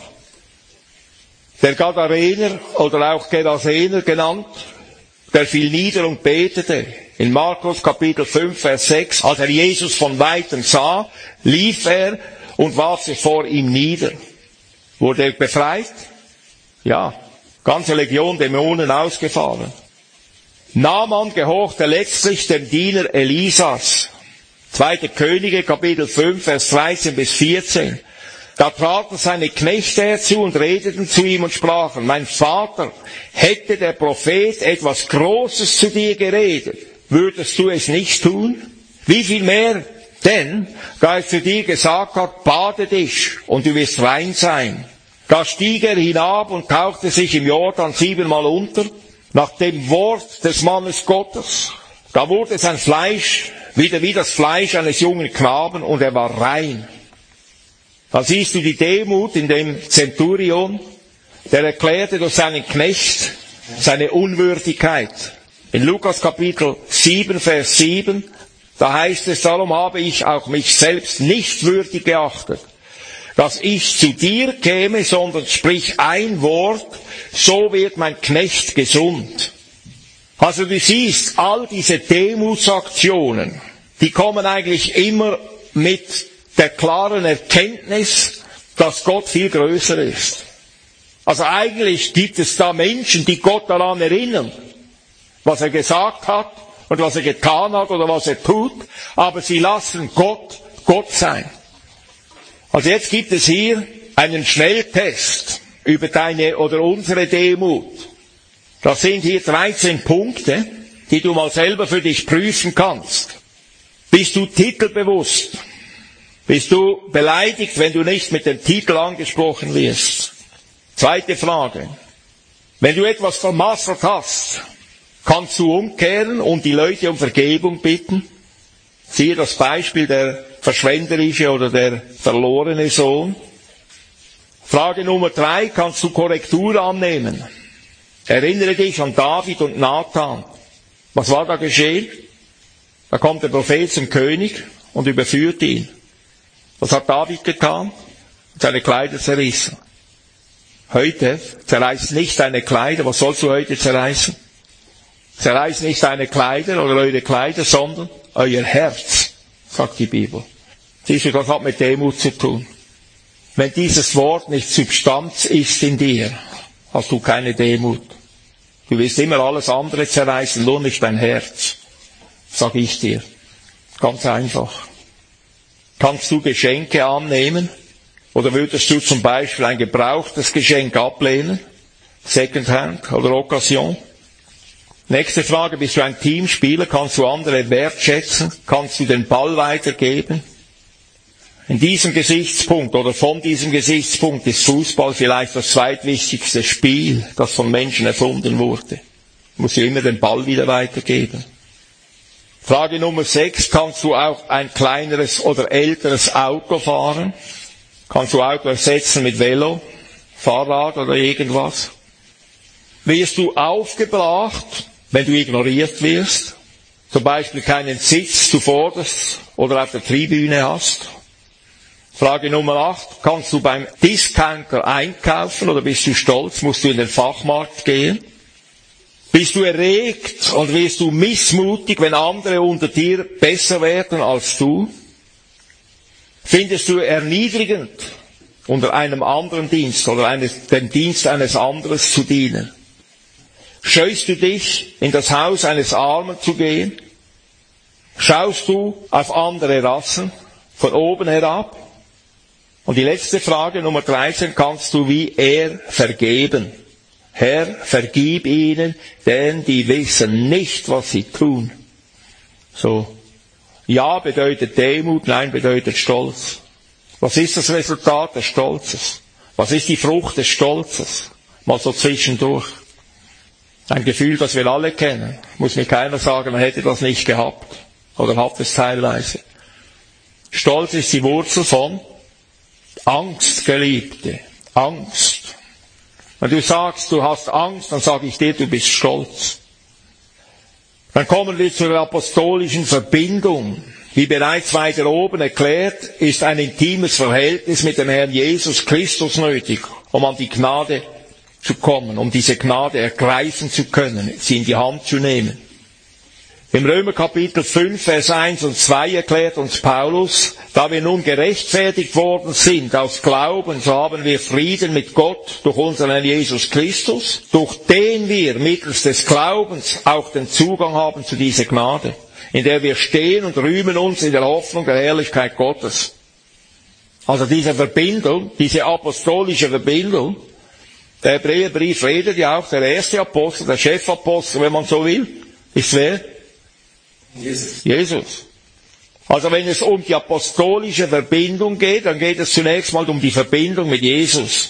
Der Gadarener oder auch Gerasener genannt, der fiel nieder und betete. In Markus Kapitel fünf, Vers sechs, als er Jesus von Weitem sah, lief er und warf sich vor ihm nieder. Wurde er befreit? Ja, ganze Legion Dämonen ausgefahren. Naaman gehorchte letztlich dem Diener Elisas. zweite Könige, Kapitel fünf, Vers dreizehn bis vierzehn. Da traten seine Knechte herzu und redeten zu ihm und sprachen, mein Vater, hätte der Prophet etwas Großes zu dir geredet, würdest du es nicht tun? Wie viel mehr denn, da er zu dir gesagt hat, bade dich und du wirst rein sein. Da stieg er hinab und tauchte sich im Jordan siebenmal unter, nach dem Wort des Mannes Gottes. Da wurde sein Fleisch wieder wie das Fleisch eines jungen Knaben und er war rein. Da siehst du die Demut in dem Zenturion, der erklärte durch seinen Knecht seine Unwürdigkeit. In Lukas Kapitel sieben, Vers sieben, da heißt es, darum habe ich auch mich selbst nicht würdig geachtet, dass ich zu dir käme, sondern sprich ein Wort, so wird mein Knecht gesund. Also du siehst, all diese Demutsaktionen, die kommen eigentlich immer mit der klaren Erkenntnis, dass Gott viel größer ist. Also eigentlich gibt es da Menschen, die Gott daran erinnern, was er gesagt hat und was er getan hat oder was er tut, aber sie lassen Gott Gott sein. Also jetzt gibt es hier einen Schnelltest über deine oder unsere Demut. Das sind hier dreizehn Punkte, die du mal selber für dich prüfen kannst. Bist du titelbewusst? Bist du beleidigt, wenn du nicht mit dem Titel angesprochen wirst? Zweite Frage. Wenn du etwas vermasselt hast, kannst du umkehren und die Leute um Vergebung bitten? Siehe das Beispiel der verschwenderische oder der verlorene Sohn. Frage Nummer drei, kannst du Korrektur annehmen? Erinnere dich an David und Nathan. Was war da geschehen? Da kommt der Prophet zum König und überführt ihn. Was hat David getan? Seine Kleider zerrissen. Heute zerreißt nicht deine Kleider. Was sollst du heute zerreißen? Zerreißt nicht deine Kleider oder eure Kleider, sondern euer Herz, sagt die Bibel. Siehst du, das hat mit Demut zu tun. Wenn dieses Wort nicht Substanz ist in dir, hast du keine Demut. Du wirst immer alles andere zerreißen, nur nicht dein Herz, sag ich dir. Ganz einfach. Kannst du Geschenke annehmen? Oder würdest du zum Beispiel ein gebrauchtes Geschenk ablehnen? Secondhand oder Occasion? Nächste Frage, bist du ein Teamspieler? Kannst du andere wertschätzen? Kannst du den Ball weitergeben? In diesem Gesichtspunkt oder von diesem Gesichtspunkt ist Fußball vielleicht das zweitwichtigste Spiel, das von Menschen erfunden wurde. Du musst immer den Ball wieder weitergeben. Frage Nummer sechs, kannst du auch ein kleineres oder älteres Auto fahren? Kannst du Auto ersetzen mit Velo, Fahrrad oder irgendwas? Wirst du aufgebracht, wenn du ignoriert wirst? Zum Beispiel keinen Sitz zuvorderst oder auf der Tribüne hast? Frage Nummer acht, kannst du beim Discounter einkaufen oder bist du stolz, musst du in den Fachmarkt gehen? Bist du erregt und wirst du missmutig, wenn andere unter dir besser werden als du? Findest du erniedrigend, unter einem anderen Dienst oder eines, dem Dienst eines anderen zu dienen? Scheust du dich, in das Haus eines Armen zu gehen? Schaust du auf andere Rassen von oben herab? Und die letzte Frage, Nummer dreizehn, kannst du wie er vergeben? Herr, vergib ihnen, denn die wissen nicht, was sie tun. So. Ja bedeutet Demut, nein bedeutet Stolz. Was ist das Resultat des Stolzes? Was ist die Frucht des Stolzes? Mal so zwischendurch. Ein Gefühl, das wir alle kennen. Muss mir keiner sagen, man hätte das nicht gehabt. Oder hat es teilweise. Stolz ist die Wurzel von Angst, Geliebte. Angst. Wenn du sagst, du hast Angst, dann sage ich dir, du bist stolz. Dann kommen wir zur apostolischen Verbindung. Wie bereits weiter oben erklärt, ist ein intimes Verhältnis mit dem Herrn Jesus Christus nötig, um an die Gnade zu kommen, um diese Gnade ergreifen zu können, sie in die Hand zu nehmen. Im Römer Kapitel fünf, Vers eins und zwei erklärt uns Paulus, da wir nun gerechtfertigt worden sind aus Glauben, so haben wir Frieden mit Gott durch unseren Herrn Jesus Christus, durch den wir mittels des Glaubens auch den Zugang haben zu dieser Gnade, in der wir stehen und rühmen uns in der Hoffnung der Herrlichkeit Gottes. Also diese Verbindung, diese apostolische Verbindung, der Hebräerbrief redet ja auch, der erste Apostel, der Chefapostel, wenn man so will, ist wer? Jesus. Jesus. Also wenn es um die apostolische Verbindung geht, dann geht es zunächst mal um die Verbindung mit Jesus.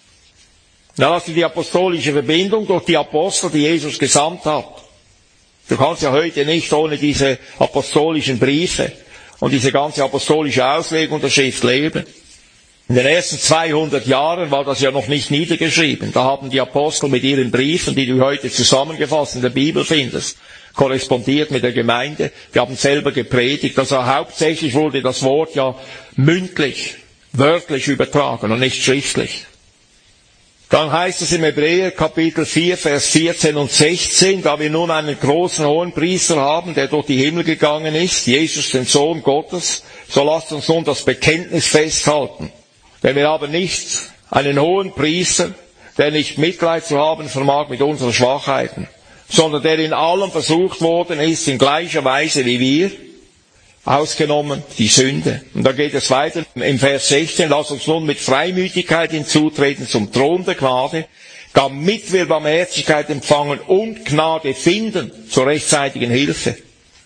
Dann hast du die apostolische Verbindung durch die Apostel, die Jesus gesandt hat. Du kannst ja heute nicht ohne diese apostolischen Briefe und diese ganze apostolische Auslegung der Schrift leben. In den ersten zweihundert Jahren war das ja noch nicht niedergeschrieben. Da haben die Apostel mit ihren Briefen, die du heute zusammengefasst in der Bibel findest, korrespondiert mit der Gemeinde. Die haben selber gepredigt. Also hauptsächlich wurde das Wort ja mündlich, wörtlich übertragen und nicht schriftlich. Dann heißt es im Hebräer Kapitel vier, Vers vierzehn und sechzehn, da wir nun einen großen Hohenpriester haben, der durch die Himmel gegangen ist, Jesus, den Sohn Gottes, so lasst uns nun das Bekenntnis festhalten. Denn wir haben nicht einen Hohenpriester, der nicht Mitleid zu haben vermag mit unseren Schwachheiten, sondern der in allem versucht worden ist, in gleicher Weise wie wir, ausgenommen die Sünde. Und da geht es weiter im Vers sechzehn, lass uns nun mit Freimütigkeit hinzutreten zum Thron der Gnade, damit wir Barmherzigkeit empfangen und Gnade finden zur rechtzeitigen Hilfe.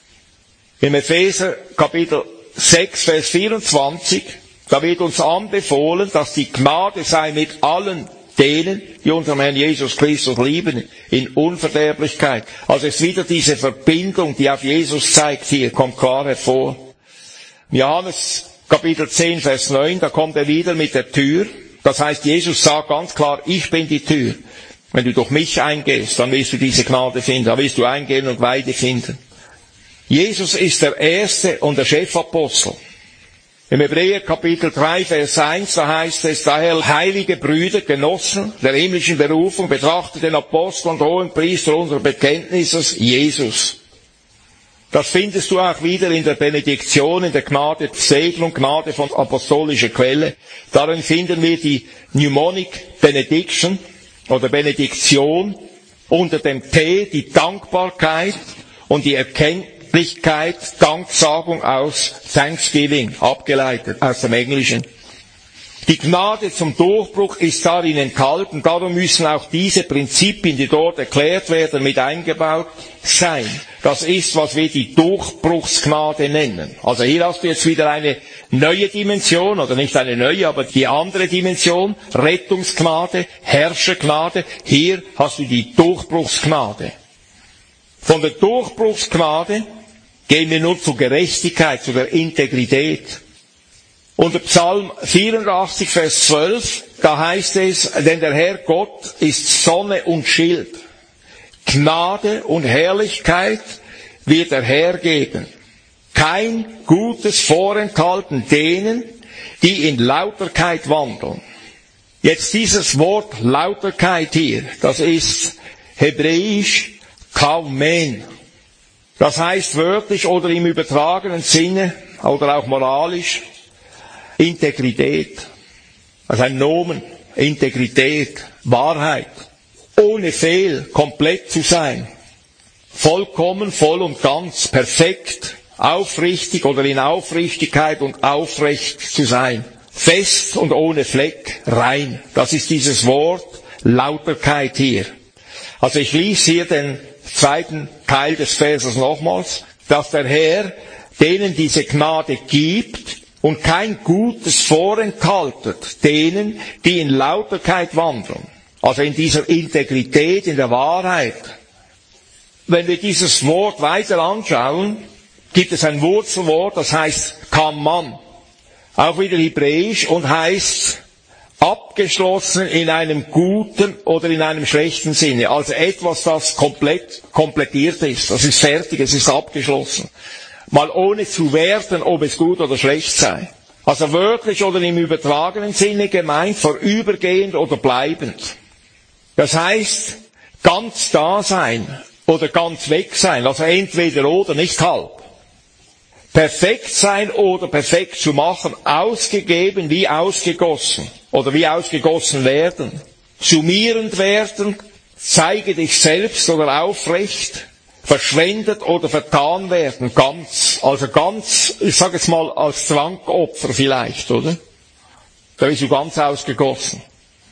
Im Epheser Kapitel sechs, Vers vierundzwanzig, da wird uns anbefohlen, dass die Gnade sei mit allen denen, die unseren Herrn Jesus Christus lieben, in Unverderblichkeit. Also es ist wieder diese Verbindung, die auf Jesus zeigt, hier kommt klar hervor. Johannes Kapitel zehn, Vers neun, da kommt er wieder mit der Tür. Das heißt, Jesus sagt ganz klar, ich bin die Tür. Wenn du durch mich eingehst, dann wirst du diese Gnade finden, dann wirst du eingehen und Weide finden. Jesus ist der Erste und der Chefapostel. Im Hebräer Kapitel drei, Vers eins, da heißt es, daher heilige Brüder, Genossen der himmlischen Berufung, betrachtet den Apostel und Hohenpriester unseres Bekenntnisses, Jesus. Das findest du auch wieder in der Benediktion, in der Gnade, Segnung, Gnade von apostolischer Quelle. Darin finden wir die Mnemonic Benediction oder Benediktion unter dem T, die Dankbarkeit und die Erkenntnis, Danksagung aus Thanksgiving, abgeleitet aus dem Englischen. Die Gnade zum Durchbruch ist darin enthalten, darum müssen auch diese Prinzipien, die dort erklärt werden, mit eingebaut sein. Das ist, was wir die Durchbruchsgnade nennen. Also hier hast du jetzt wieder eine neue Dimension, oder nicht eine neue, aber die andere Dimension, Rettungsgnade, Herrschergnade. Hier hast du die Durchbruchsgnade. Von der Durchbruchsgnade gehen wir nun zur Gerechtigkeit, zu der Integrität. Unter Psalm vierundachtzig, Vers zwölf, da heißt es, denn der Herr Gott ist Sonne und Schild. Gnade und Herrlichkeit wird er hergeben. Kein Gutes vorenthalten denen, die in Lauterkeit wandeln. Jetzt dieses Wort Lauterkeit hier, das ist hebräisch Kaumen. Das heißt wörtlich oder im übertragenen Sinne oder auch moralisch Integrität. Also ein Nomen. Integrität. Wahrheit. Ohne Fehl. Komplett zu sein. Vollkommen, voll und ganz. Perfekt. Aufrichtig oder in Aufrichtigkeit und aufrecht zu sein. Fest und ohne Fleck. Rein. Das ist dieses Wort Lauterkeit hier. Also ich lese hier den zweiten Teil des Verses nochmals, dass der Herr denen diese Gnade gibt und kein Gutes vorenthaltet, denen, die in Lauterkeit wandeln. Also in dieser Integrität, in der Wahrheit. Wenn wir dieses Wort weiter anschauen, gibt es ein Wurzelwort, das heißt Kamman. Auch wieder hebräisch und heißt abgeschlossen in einem guten oder in einem schlechten Sinne. Also etwas, das komplett komplettiert ist. Das ist fertig, es ist abgeschlossen. Mal ohne zu werten, ob es gut oder schlecht sei. Also wörtlich oder im übertragenen Sinne gemeint, vorübergehend oder bleibend. Das heißt, ganz da sein oder ganz weg sein. Also entweder oder, nicht halb. Perfekt sein oder perfekt zu machen, ausgegeben wie ausgegossen oder wie ausgegossen werden, summierend werden, zeige dich selbst oder aufrecht, verschwendet oder vertan werden, ganz, also ganz, ich sage jetzt mal als Zwangopfer vielleicht, oder? Da bist du ganz ausgegossen.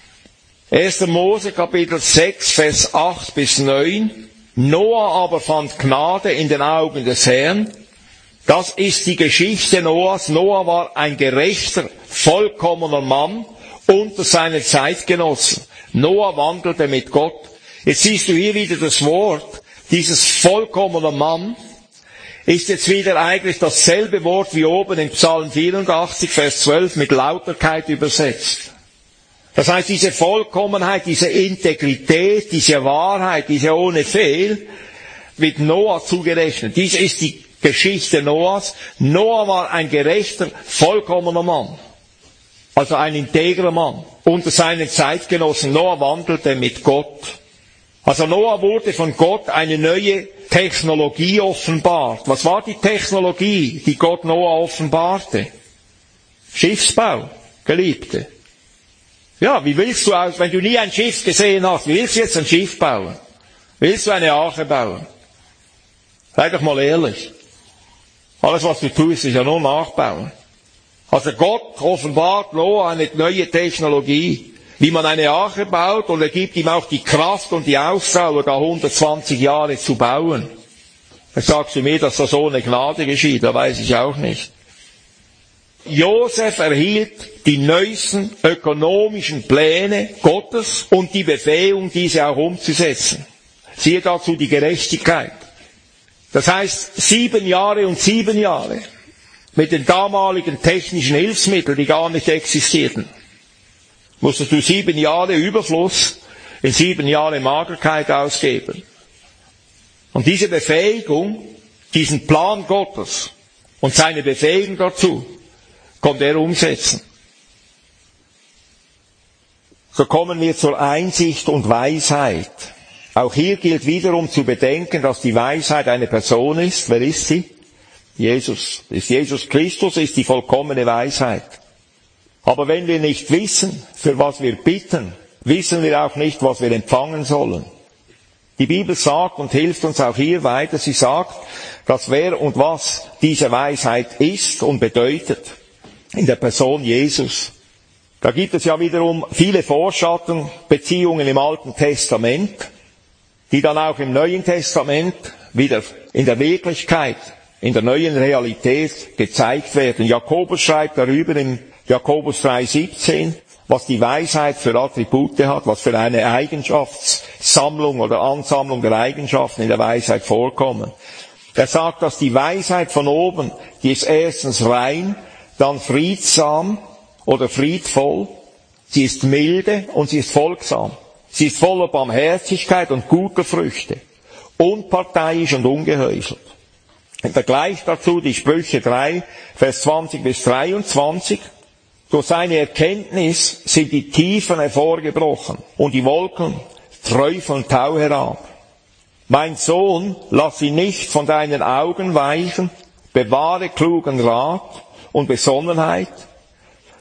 erster Mose Kapitel sechs, Vers acht bis neun, Noah aber fand Gnade in den Augen des Herrn. Das ist die Geschichte Noahs. Noah war ein gerechter, vollkommener Mann unter seinen Zeitgenossen. Noah wandelte mit Gott. Jetzt siehst du hier wieder das Wort. Dieses vollkommener Mann ist jetzt wieder eigentlich dasselbe Wort wie oben im Psalm vierundachtzig, Vers zwölf mit Lauterkeit übersetzt. Das heißt, diese Vollkommenheit, diese Integrität, diese Wahrheit, diese ohne Fehl, wird Noah zugerechnet. Dies ist die Geschichte Noahs. Noah war ein gerechter, vollkommener Mann. Also ein integrer Mann. Unter seinen Zeitgenossen. Noah wandelte mit Gott. Also Noah wurde von Gott eine neue Technologie offenbart. Was war die Technologie, die Gott Noah offenbarte? Schiffsbau, Geliebte. Ja, wie willst du aus, wenn du nie ein Schiff gesehen hast, wie willst du jetzt ein Schiff bauen? Willst du eine Arche bauen? Sei doch mal ehrlich. Alles, was du tust, ist ja nur nachbauen. Also Gott offenbart Noah eine neue Technologie, wie man eine Arche baut, und er gibt ihm auch die Kraft und die Ausdauer, da hundertzwanzig Jahre zu bauen. Jetzt sagst du mir, dass das ohne Gnade geschieht, da weiß ich auch nicht. Josef erhielt die neuesten ökonomischen Pläne Gottes und die Befähigung, diese auch umzusetzen. Siehe dazu die Gerechtigkeit. Das heißt, sieben Jahre und sieben Jahre mit den damaligen technischen Hilfsmitteln, die gar nicht existierten, musstest du sieben Jahre Überfluss in sieben Jahre Magerkeit ausgeben. Und diese Befähigung, diesen Plan Gottes und seine Befähigung dazu, konnte er umsetzen. So kommen wir zur Einsicht und Weisheit. Auch hier gilt wiederum zu bedenken, dass die Weisheit eine Person ist. Wer ist sie? Jesus. Ist Jesus Christus, ist die vollkommene Weisheit. Aber wenn wir nicht wissen, für was wir bitten, wissen wir auch nicht, was wir empfangen sollen. Die Bibel sagt und hilft uns auch hier weiter, sie sagt, dass wer und was diese Weisheit ist und bedeutet, in der Person Jesus. Da gibt es ja wiederum viele Vorschattenbeziehungen im Alten Testament, die dann auch im Neuen Testament wieder in der Wirklichkeit, in der neuen Realität gezeigt werden. Jakobus schreibt darüber in Jakobus drei siebzehn, was die Weisheit für Attribute hat, was für eine Eigenschaftssammlung oder Ansammlung der Eigenschaften in der Weisheit vorkommen. Er sagt, dass die Weisheit von oben, die ist erstens rein, dann friedsam oder friedvoll, sie ist milde und sie ist folgsam. Sie ist voller Barmherzigkeit und guter Früchte, unparteiisch und ungeheuchelt. Im Vergleich dazu die Sprüche drei, Vers zwanzig bis dreiundzwanzig. Durch seine Erkenntnis sind die Tiefen hervorgebrochen und die Wolken träufeln Tau herab. Mein Sohn, lass sie nicht von deinen Augen weichen, bewahre klugen Rat und Besonnenheit,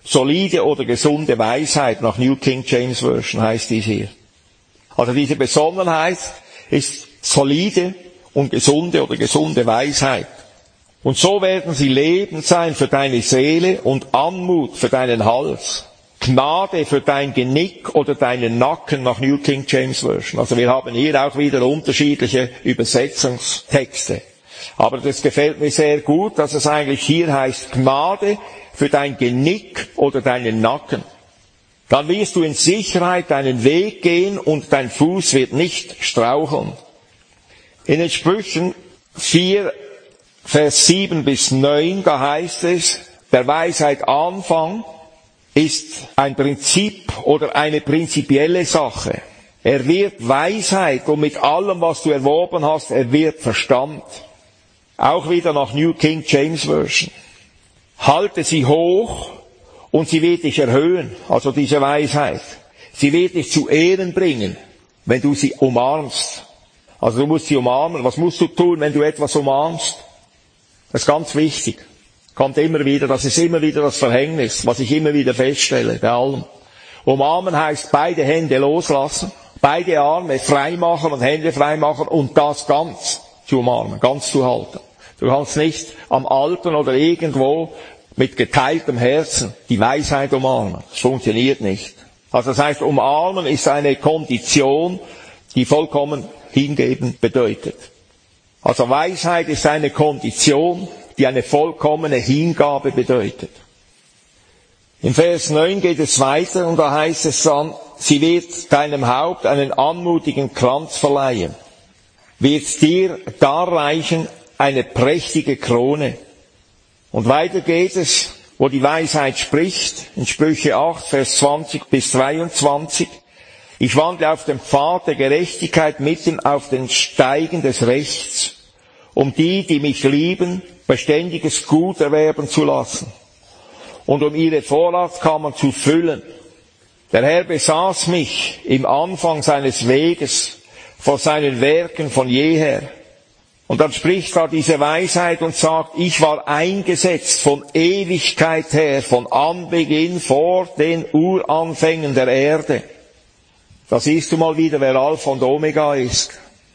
Solide oder gesunde Weisheit, nach New King James Version heißt dies hier. Also diese Besonnenheit ist solide und gesunde oder gesunde Weisheit. Und so werden sie Leben sein für deine Seele und Anmut für deinen Hals. Gnade für dein Genick oder deinen Nacken nach New King James Version. Also wir haben hier auch wieder unterschiedliche Übersetzungstexte. Aber das gefällt mir sehr gut, dass es eigentlich hier heißt Gnade für dein Genick oder deinen Nacken. Dann wirst du in Sicherheit deinen Weg gehen und dein Fuß wird nicht straucheln. In den Sprüchen vier, Vers sieben bis neun, da heißt es, der Weisheit Anfang ist ein Prinzip oder eine prinzipielle Sache. Er wird Weisheit und mit allem, was du erworben hast, er wird Verstand. Auch wieder nach New King James Version. Halte sie hoch und sie wird dich erhöhen, also diese Weisheit. Sie wird dich zu Ehren bringen, wenn du sie umarmst. Also du musst sie umarmen. Was musst du tun, wenn du etwas umarmst? Das ist ganz wichtig. Kommt immer wieder, das ist immer wieder das Verhängnis, was ich immer wieder feststelle, bei allem. Umarmen heißt beide Hände loslassen, beide Arme freimachen und Hände freimachen und das ganz zu umarmen, ganz zu halten. Du kannst nicht am Alten oder irgendwo mit geteiltem Herzen die Weisheit umarmen. Das funktioniert nicht. Also das heißt, umarmen ist eine Kondition, die vollkommen hingeben bedeutet. Also Weisheit ist eine Kondition, die eine vollkommene Hingabe bedeutet. In Vers neun geht es weiter und da heißt es dann, sie wird deinem Haupt einen anmutigen Kranz verleihen, wird dir darreichen eine prächtige Krone. Und weiter geht es, wo die Weisheit spricht, in Sprüche acht, Vers zwanzig bis zweiundzwanzig. Ich wandle auf dem Pfad der Gerechtigkeit mitten auf den Steigen des Rechts, um die, die mich lieben, beständiges Gut erwerben zu lassen und um ihre Vorratskammern zu füllen. Der Herr besaß mich im Anfang seines Weges, vor seinen Werken von jeher. Und dann spricht da diese Weisheit und sagt, ich war eingesetzt von Ewigkeit her, von Anbeginn vor den Uranfängen der Erde. Da siehst du mal wieder, wer Alpha und Omega ist.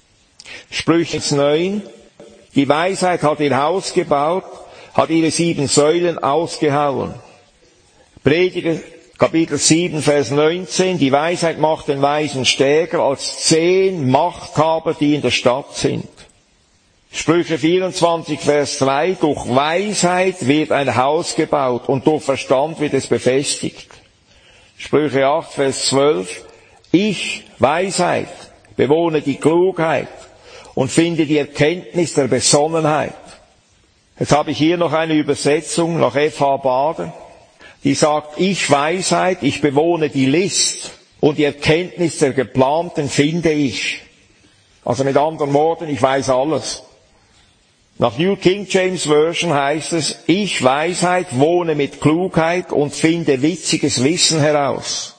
Sprüche neun. Die Weisheit hat ihr Haus gebaut, hat ihre sieben Säulen ausgehauen. Prediger, Kapitel sieben, Vers neunzehn. Die Weisheit macht den Weisen stärker als zehn Machthaber, die in der Stadt sind. Sprüche vierundzwanzig, Vers zwei. Durch Weisheit wird ein Haus gebaut und durch Verstand wird es befestigt. Sprüche acht, Vers zwölf. Ich, Weisheit, bewohne die Klugheit und finde die Erkenntnis der Besonnenheit. Jetzt habe ich hier noch eine Übersetzung nach F H Bader, die sagt, ich Weisheit, ich bewohne die List und die Erkenntnis der Geplanten finde ich. Also mit anderen Worten, ich weiß alles. Nach New King James Version heißt es, ich Weisheit wohne mit Klugheit und finde witziges Wissen heraus.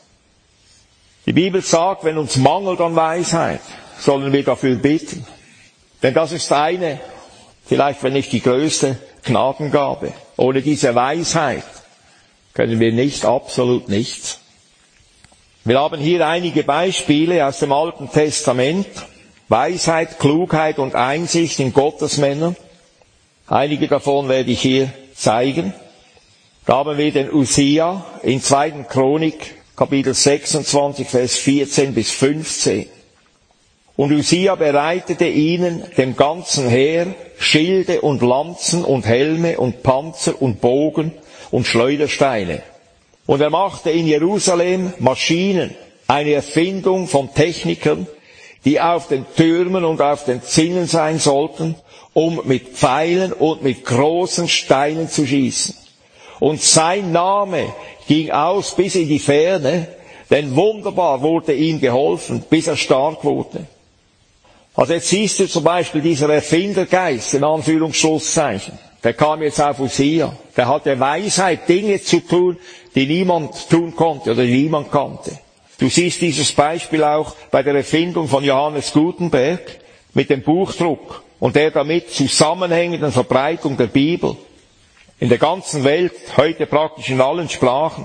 Die Bibel sagt, wenn uns mangelt an Weisheit, sollen wir dafür bitten. Denn das ist eine, vielleicht wenn nicht die größte Gnadengabe. Ohne diese Weisheit können wir nicht, absolut nichts. Wir haben hier einige Beispiele aus dem Alten Testament. Weisheit, Klugheit und Einsicht in Gottesmännern. Einige davon werde ich hier zeigen. Da haben wir den Usia in zweiten Chronik, Kapitel sechsundzwanzig, Vers vierzehn bis fünfzehn. Und Usia bereitete ihnen, dem ganzen Heer, Schilde und Lanzen und Helme und Panzer und Bogen und Schleudersteine. Und er machte in Jerusalem Maschinen, eine Erfindung von Technikern, die auf den Türmen und auf den Zinnen sein sollten, um mit Pfeilen und mit großen Steinen zu schießen. Und sein Name ging aus bis in die Ferne, denn wunderbar wurde ihm geholfen, bis er stark wurde. Also jetzt siehst du zum Beispiel dieser Erfindergeist, in Anführungsschlusszeichen, der kam jetzt auf Usia. Der hatte Weisheit, Dinge zu tun, die niemand tun konnte oder die niemand kannte. Du siehst dieses Beispiel auch bei der Erfindung von Johannes Gutenberg mit dem Buchdruck und der damit zusammenhängenden Verbreitung der Bibel. In der ganzen Welt, heute praktisch in allen Sprachen.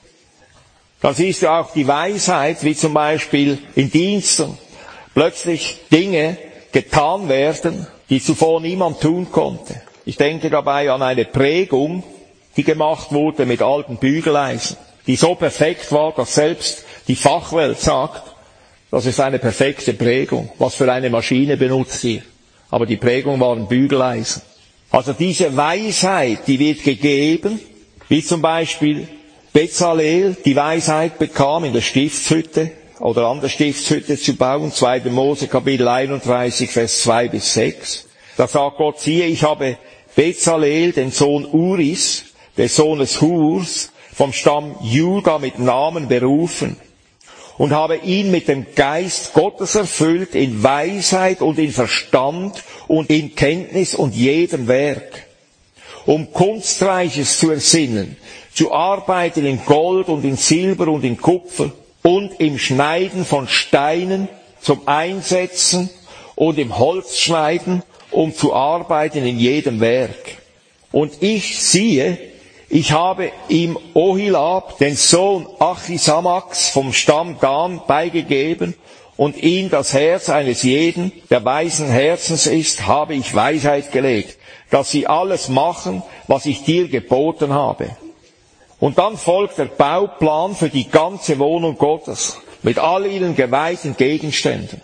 Dann siehst du auch die Weisheit, wie zum Beispiel in Diensten plötzlich Dinge getan werden, die zuvor niemand tun konnte. Ich denke dabei an eine Prägung, die gemacht wurde mit alten Bügeleisen, die so perfekt war, dass selbst die Fachwelt sagt, das ist eine perfekte Prägung. Was für eine Maschine benutzt ihr? Aber die Prägung waren Bügeleisen. Also diese Weisheit, die wird gegeben, wie zum Beispiel Bezalel die Weisheit bekam, in der Stiftshütte oder an der Stiftshütte zu bauen, zweiter Mose Kapitel einunddreißig, Vers zwei bis sechs. Da sagt Gott, siehe, ich habe Bezalel, den Sohn Uris, des Sohnes Hurs, vom Stamm Juda mit Namen berufen und habe ihn mit dem Geist Gottes erfüllt in Weisheit und in Verstand und in Kenntnis und jedem Werk, um Kunstreiches zu ersinnen, zu arbeiten in Gold und in Silber und in Kupfer und im Schneiden von Steinen zum Einsetzen und im Holzschneiden, um zu arbeiten in jedem Werk. Und ich siehe, ich habe ihm Ohilab, den Sohn Achisamachs vom Stamm Dan, beigegeben und ihm das Herz eines jeden, der weisen Herzens ist, habe ich Weisheit gelegt, dass sie alles machen, was ich dir geboten habe. Und dann folgt der Bauplan für die ganze Wohnung Gottes mit all ihren geweihten Gegenständen.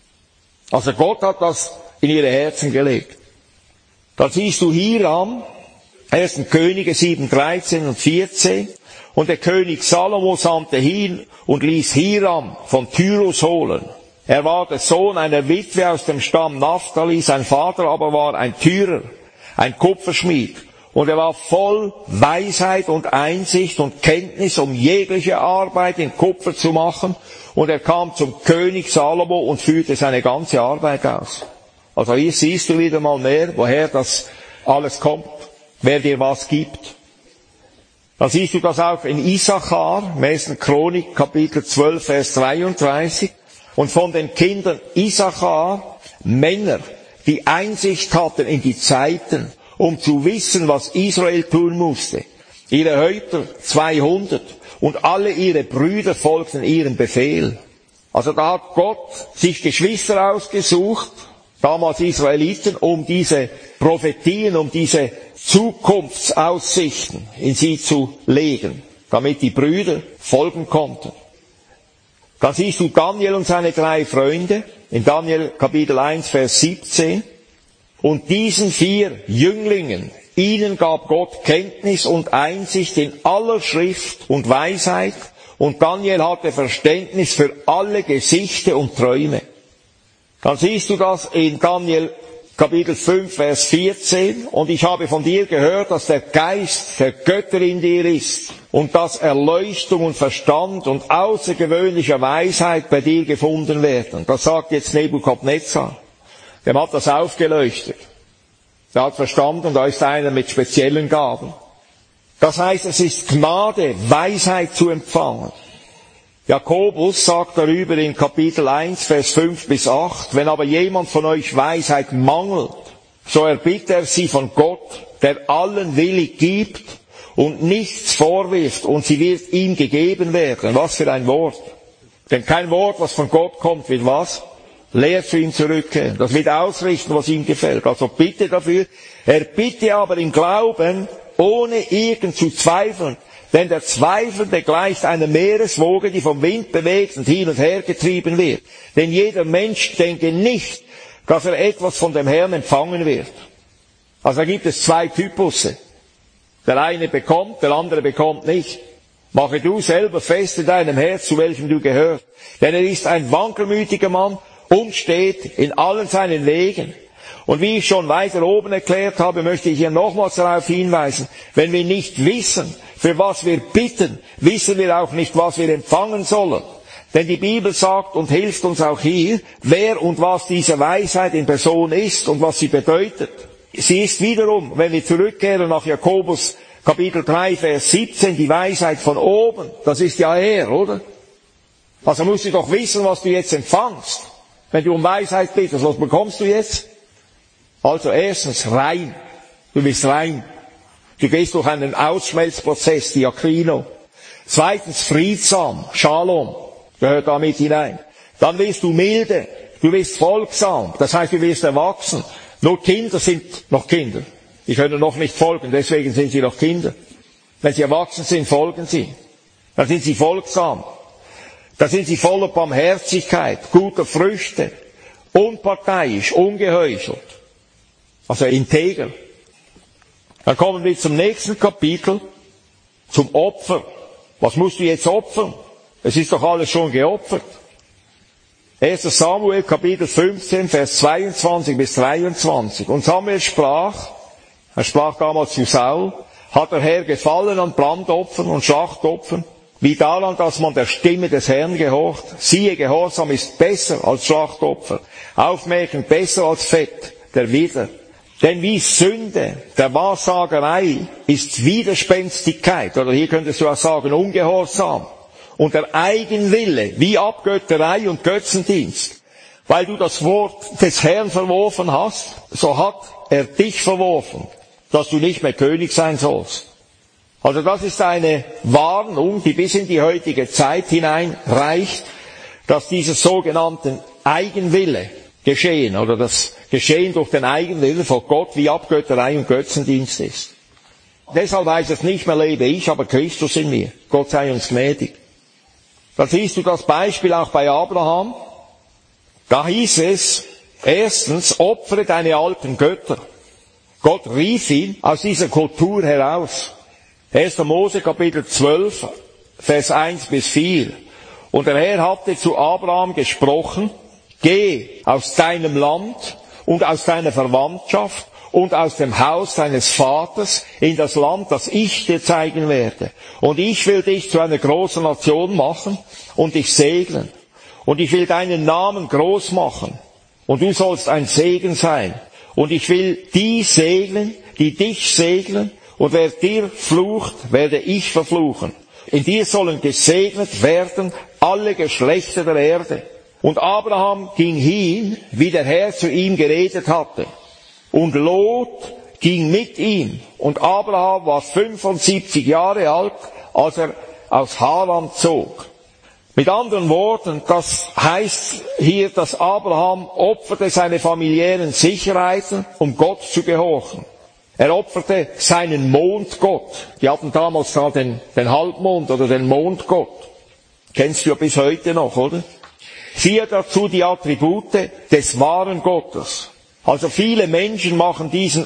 Also Gott hat das in ihre Herzen gelegt. Dann siehst du Hiram, ersten Könige sieben, dreizehn und vierzehn. Und der König Salomo sandte hin und ließ Hiram von Tyrus holen. Er war der Sohn einer Witwe aus dem Stamm Naphtali, sein Vater aber war ein Tyrer, ein Kupferschmied. Und er war voll Weisheit und Einsicht und Kenntnis, um jegliche Arbeit in Kupfer zu machen. Und er kam zum König Salomo und führte seine ganze Arbeit aus. Also hier siehst du wieder mal mehr, woher das alles kommt, wer dir was gibt. Dann siehst du das auch in Issachar, im ersten Chronik, Kapitel zwölf, Vers dreiunddreißig. Und von den Kindern Issachar Männer, die Einsicht hatten in die Zeiten, um zu wissen, was Israel tun musste. Ihre Häupter zweihundert und alle ihre Brüder folgten ihrem Befehl. Also da hat Gott sich Geschwister ausgesucht, damals Israeliten, um diese Prophetien, um diese Zukunftsaussichten in sie zu legen, damit die Brüder folgen konnten. Dann siehst du Daniel und seine drei Freunde, in Daniel Kapitel eins, Vers siebzehn. Und diesen vier Jünglingen, ihnen gab Gott Kenntnis und Einsicht in aller Schrift und Weisheit, und Daniel hatte Verständnis für alle Gesichte und Träume. Dann siehst du das in Daniel Kapitel fünf, Vers vierzehn. Und ich habe von dir gehört, dass der Geist der Götter in dir ist und dass Erleuchtung und Verstand und außergewöhnliche Weisheit bei dir gefunden werden. Das sagt jetzt Nebukadnezar. Dem hat das aufgeleuchtet. Der hat verstanden, da ist einer mit speziellen Gaben. Das heißt, es ist Gnade, Weisheit zu empfangen. Jakobus sagt darüber in Kapitel eins, Vers fünf bis acht, wenn aber jemand von euch Weisheit mangelt, so erbitte er sie von Gott, der allen willig gibt und nichts vorwirft, und sie wird ihm gegeben werden. Was für ein Wort. Denn kein Wort, was von Gott kommt, wird was? Leer zu ihm zurückkehren. Das wird ausrichten, was ihm gefällt. Also bitte dafür. Er bitte aber im Glauben, ohne irgend zu zweifeln. Denn der Zweifelnde gleicht einer Meereswoge, die vom Wind bewegt und hin und her getrieben wird. Denn jeder Mensch denke nicht, dass er etwas von dem Herrn empfangen wird. Also da gibt es zwei Typusse. Der eine bekommt, der andere bekommt nicht. Mache du selber fest in deinem Herz, zu welchem du gehörst. Denn er ist ein wankelmütiger Mann, unstet in allen seinen Wegen. Und wie ich schon weiter oben erklärt habe, möchte ich hier nochmals darauf hinweisen, wenn wir nicht wissen, für was wir bitten, wissen wir auch nicht, was wir empfangen sollen. Denn die Bibel sagt und hilft uns auch hier, wer und was diese Weisheit in Person ist und was sie bedeutet. Sie ist wiederum, wenn wir zurückkehren nach Jakobus Kapitel drei, Vers siebzehn, die Weisheit von oben. Das ist ja er, oder? Also musst du doch wissen, was du jetzt empfangst. Wenn du um Weisheit bittest, was bekommst du jetzt? Also erstens rein. Du bist rein. Du gehst durch einen Ausschmelzprozess, Diakrino. Zweitens friedsam, Shalom, gehört da mit hinein. Dann wirst du milde, du wirst folgsam, das heißt, du wirst erwachsen. Nur Kinder sind noch Kinder. Die können noch nicht folgen, deswegen sind sie noch Kinder. Wenn sie erwachsen sind, folgen sie. Dann sind sie folgsam. Dann sind sie voller Barmherzigkeit, guter Früchte, unparteiisch, ungeheuchelt. Also integer. Dann kommen wir zum nächsten Kapitel, zum Opfer. Was musst du jetzt opfern? Es ist doch alles schon geopfert. erster Samuel, Kapitel fünfzehn, Vers zweiundzwanzig bis dreiundzwanzig. Und Samuel sprach, er sprach damals zu Saul, hat der Herr gefallen an Brandopfern und Schlachtopfern, wie daran, dass man der Stimme des Herrn gehorcht. Siehe, Gehorsam ist besser als Schlachtopfer, Aufmerken besser als Fett, der Widder. Denn wie Sünde der Wahrsagerei ist Widerspenstigkeit, oder hier könntest du auch sagen Ungehorsam, und der Eigenwille wie Abgötterei und Götzendienst. Weil du das Wort des Herrn verworfen hast, so hat er dich verworfen, dass du nicht mehr König sein sollst. Also das ist eine Warnung, die bis in die heutige Zeit hinein reicht, dass dieses sogenannte Eigenwille geschehen, oder das Geschehen durch den Eigenwillen vor Gott wie Abgötterei und Götzendienst ist. Deshalb heißt es, nicht mehr lebe ich, aber Christus in mir. Gott sei uns gnädig. Da siehst du das Beispiel auch bei Abraham. Da hieß es, erstens, opfere deine alten Götter. Gott rief ihn aus dieser Kultur heraus. erster Mose Kapitel zwölf, Vers eins bis vier. Und der Herr hatte zu Abraham gesprochen, geh aus deinem Land und aus deiner Verwandtschaft und aus dem Haus deines Vaters in das Land, das ich dir zeigen werde. Und ich will dich zu einer großen Nation machen und dich segnen. Und ich will deinen Namen groß machen. Und du sollst ein Segen sein. Und ich will die segnen, die dich segnen. Und wer dir flucht, werde ich verfluchen. In dir sollen gesegnet werden alle Geschlechter der Erde. Und Abraham ging hin, wie der Herr zu ihm geredet hatte. Und Lot ging mit ihm. Und Abraham war fünfundsiebzig Jahre alt, als er aus Haran zog. Mit anderen Worten, das heißt hier, dass Abraham opferte seine familiären Sicherheiten, um Gott zu gehorchen. Er opferte seinen Mondgott. Die hatten damals da den, den Halbmond oder den Mondgott. Kennst du ja bis heute noch, oder? Siehe dazu die Attribute des wahren Gottes. Also viele Menschen machen diesen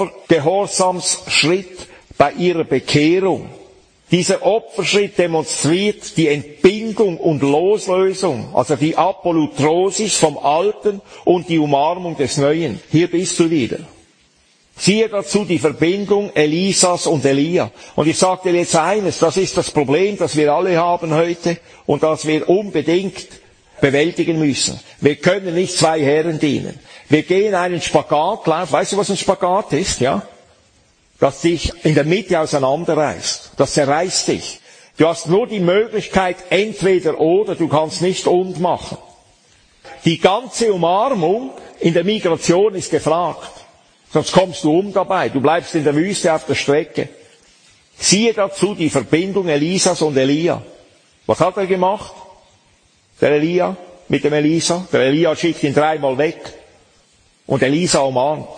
Opfergehorsamsschritt bei ihrer Bekehrung. Dieser Opferschritt demonstriert die Entbindung und Loslösung, also die Apolutrosis vom Alten und die Umarmung des Neuen. Hier bist du wieder. Siehe dazu die Verbindung Elisas und Elia. Und ich sage dir jetzt eines, das ist das Problem, das wir alle haben heute und das wir unbedingt bewältigen müssen. Wir können nicht zwei Herren dienen. Wir gehen einen Spagatlauf. Weißt du, was ein Spagat ist? Ja? Das dich in der Mitte auseinanderreißt. Das zerreißt dich. Du hast nur die Möglichkeit, entweder oder, du kannst nicht und machen. Die ganze Umarmung in der Migration ist gefragt. Sonst kommst du um dabei. Du bleibst in der Wüste auf der Strecke. Siehe dazu die Verbindung Elisas und Elia. Was hat er gemacht? Der Elia mit dem Elisa. Der Elia schickt ihn dreimal weg. Und Elisa umarmt.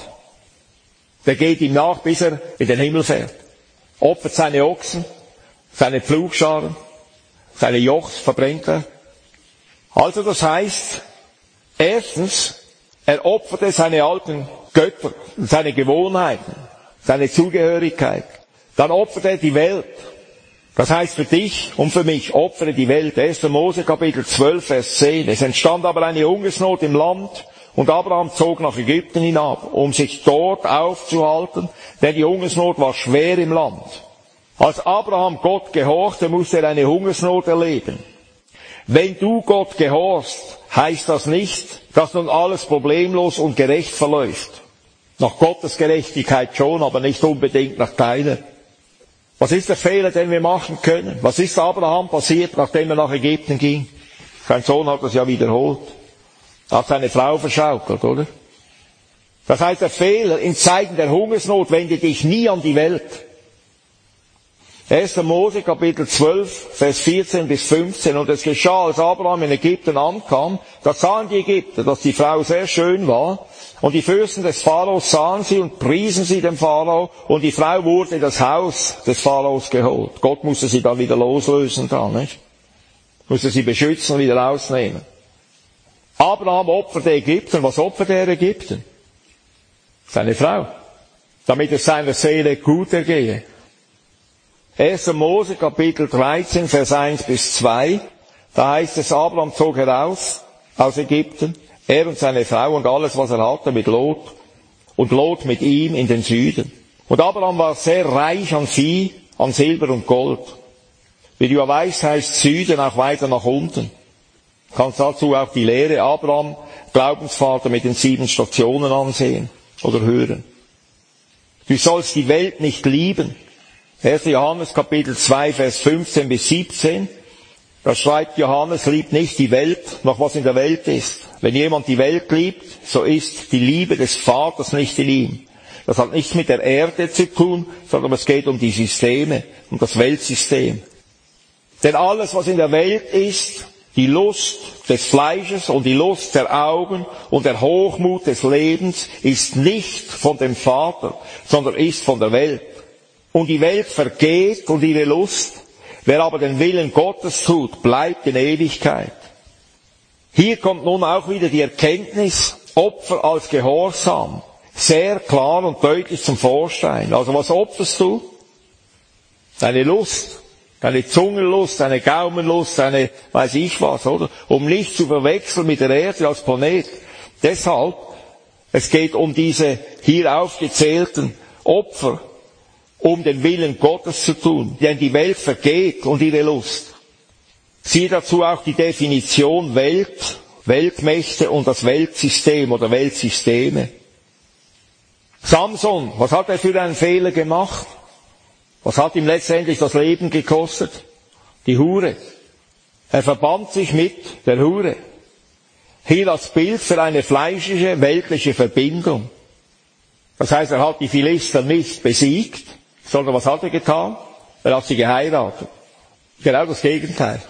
Der geht ihm nach, bis er in den Himmel fährt. Opfert seine Ochsen, seine Pflugscharen, seine Jochs verbrennt er. Also das heißt, erstens, er opferte seine alten Götter, seine Gewohnheiten, seine Zugehörigkeit. Dann opferte er die Welt. Das heißt für dich und für mich, opfere die Welt. erster Mose Kapitel zwölf, Vers zehn. Es entstand aber eine Hungersnot im Land und Abraham zog nach Ägypten hinab, um sich dort aufzuhalten, denn die Hungersnot war schwer im Land. Als Abraham Gott gehorchte, musste er eine Hungersnot erleben. Wenn du Gott gehorchst, heißt das nicht, dass nun alles problemlos und gerecht verläuft. Nach Gottes Gerechtigkeit schon, aber nicht unbedingt nach deiner. Was ist der Fehler, den wir machen können? Was ist Abraham passiert, nachdem er nach Ägypten ging? Sein Sohn hat das ja wiederholt. Er hat seine Frau verschaukelt, oder? Das heißt, der Fehler in Zeiten der Hungersnot, wende dich nie an die Welt. erster Mose Kapitel zwölf, Vers vierzehn bis fünfzehn. Und es geschah, als Abraham in Ägypten ankam, da sahen die Ägypter, dass die Frau sehr schön war. Und die Fürsten des Pharaos sahen sie und priesen sie dem Pharao. Und die Frau wurde in das Haus des Pharaos geholt. Gott musste sie dann wieder loslösen da, nicht? Musste sie beschützen und wieder rausnehmen. Abraham opferte Ägypten. Was opferte er Ägypten? Seine Frau. Damit es seiner Seele gut ergehe. erster Mose Kapitel dreizehn, Vers eins bis zwei. Da heißt es, Abraham zog heraus aus Ägypten, er und seine Frau und alles, was er hatte, mit Lot, und Lot mit ihm in den Süden. Und Abraham war sehr reich an Vieh, an Silber und Gold. Wie du ja weißt, heißt Süden auch weiter nach unten. Kannst dazu auch die Lehre Abraham, Glaubensvater mit den sieben Stationen ansehen oder hören. Du sollst die Welt nicht lieben. erster Johannes Kapitel zwei, Vers fünfzehn bis siebzehn. Da schreibt Johannes, liebt nicht die Welt, noch was in der Welt ist. Wenn jemand die Welt liebt, so ist die Liebe des Vaters nicht in ihm. Das hat nichts mit der Erde zu tun, sondern es geht um die Systeme, um das Weltsystem. Denn alles, was in der Welt ist, die Lust des Fleisches und die Lust der Augen und der Hochmut des Lebens, ist nicht von dem Vater, sondern ist von der Welt. Und die Welt vergeht und ihre Lust. Wer aber den Willen Gottes tut, bleibt in Ewigkeit. Hier kommt nun auch wieder die Erkenntnis, Opfer als Gehorsam, sehr klar und deutlich zum Vorschein. Also was opferst du? Deine Lust, deine Zungenlust, deine Gaumenlust, deine weiß ich was, oder? Um nicht zu verwechseln mit der Erde als Planet. Deshalb, es geht um diese hier aufgezählten Opfer, um den Willen Gottes zu tun. Denn die Welt vergeht und ihre Lust. Siehe dazu auch die Definition Welt, Weltmächte und das Weltsystem oder Weltsysteme. Samson, was hat er für einen Fehler gemacht? Was hat ihm letztendlich das Leben gekostet? Die Hure. Er verband sich mit der Hure. Hier als Bild für eine fleischliche, weltliche Verbindung. Das heißt, er hat die Philister nicht besiegt, sondern was hat er getan? Er hat sie geheiratet. Genau das Gegenteil.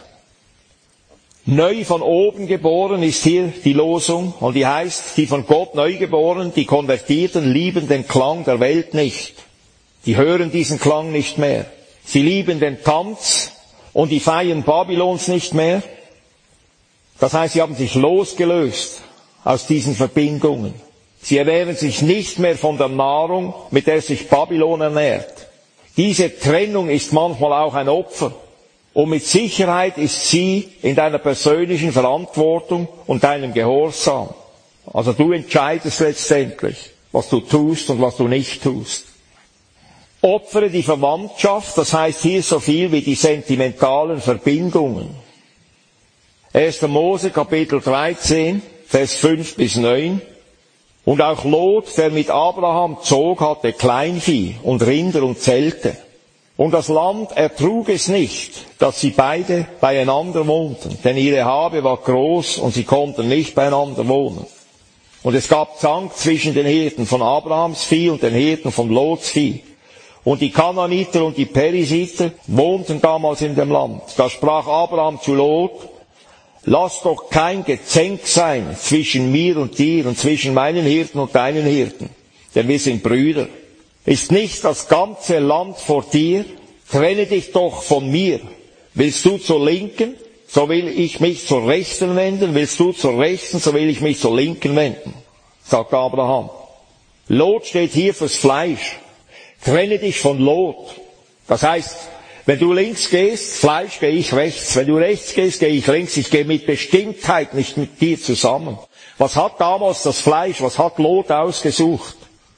Neu von oben geboren ist hier die Losung, und die heißt, die von Gott neu geboren, die Konvertierten lieben den Klang der Welt nicht. Die hören diesen Klang nicht mehr. Sie lieben den Tanz und die Feiern Babylons nicht mehr. Das heißt, sie haben sich losgelöst aus diesen Verbindungen. Sie ernähren sich nicht mehr von der Nahrung, mit der sich Babylon ernährt. Diese Trennung ist manchmal auch ein Opfer. Und mit Sicherheit ist sie in deiner persönlichen Verantwortung und deinem Gehorsam. Also du entscheidest letztendlich, was du tust und was du nicht tust. Opfere die Verwandtschaft, das heißt hier so viel wie die sentimentalen Verbindungen. erster Mose Kapitel dreizehn, Vers fünf bis neun. Und auch Lot, der mit Abraham zog, hatte Kleinvieh und Rinder und Zelte. Und das Land ertrug es nicht, dass sie beide beieinander wohnten, denn ihre Habe war groß und sie konnten nicht beieinander wohnen. Und es gab Zank zwischen den Hirten von Abrahams Vieh und den Hirten von Lots Vieh. Und die Kanaaniter und die Perisiter wohnten damals in dem Land. Da sprach Abraham zu Lot, lass doch kein Gezänk sein zwischen mir und dir und zwischen meinen Hirten und deinen Hirten, denn wir sind Brüder. Ist nicht das ganze Land vor dir? Trenne dich doch von mir. Willst du zur Linken, so will ich mich zur Rechten wenden. Willst du zur Rechten, so will ich mich zur Linken wenden, sagt Abraham. Lot steht hier fürs Fleisch. Trenne dich von Lot. Das heißt, wenn du links gehst, Fleisch, gehe ich rechts. Wenn du rechts gehst, gehe ich links. Ich gehe mit Bestimmtheit nicht mit dir zusammen. Was hat damals das Fleisch, was hat Lot ausgesucht?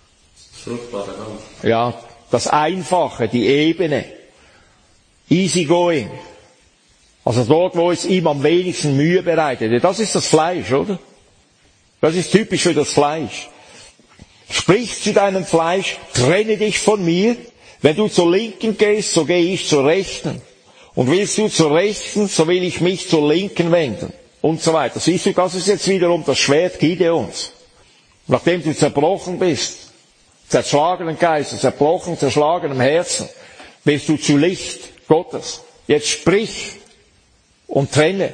Ja, das Einfache, die Ebene. Easy going. Also dort, wo es ihm am wenigsten Mühe bereitet. Das ist das Fleisch, oder? Das ist typisch für das Fleisch. Sprich zu deinem Fleisch, trenne dich von mir. Wenn du zur Linken gehst, so gehe ich zur Rechten. Und willst du zur Rechten, so will ich mich zur Linken wenden. Und so weiter. Siehst du, das ist jetzt wiederum das Schwert Gideons. Nachdem du zerbrochen bist, zerschlagenen Geistes, zerbrochen, zerschlagenem Herzen, wirst du zu Licht Gottes. Jetzt sprich und trenne.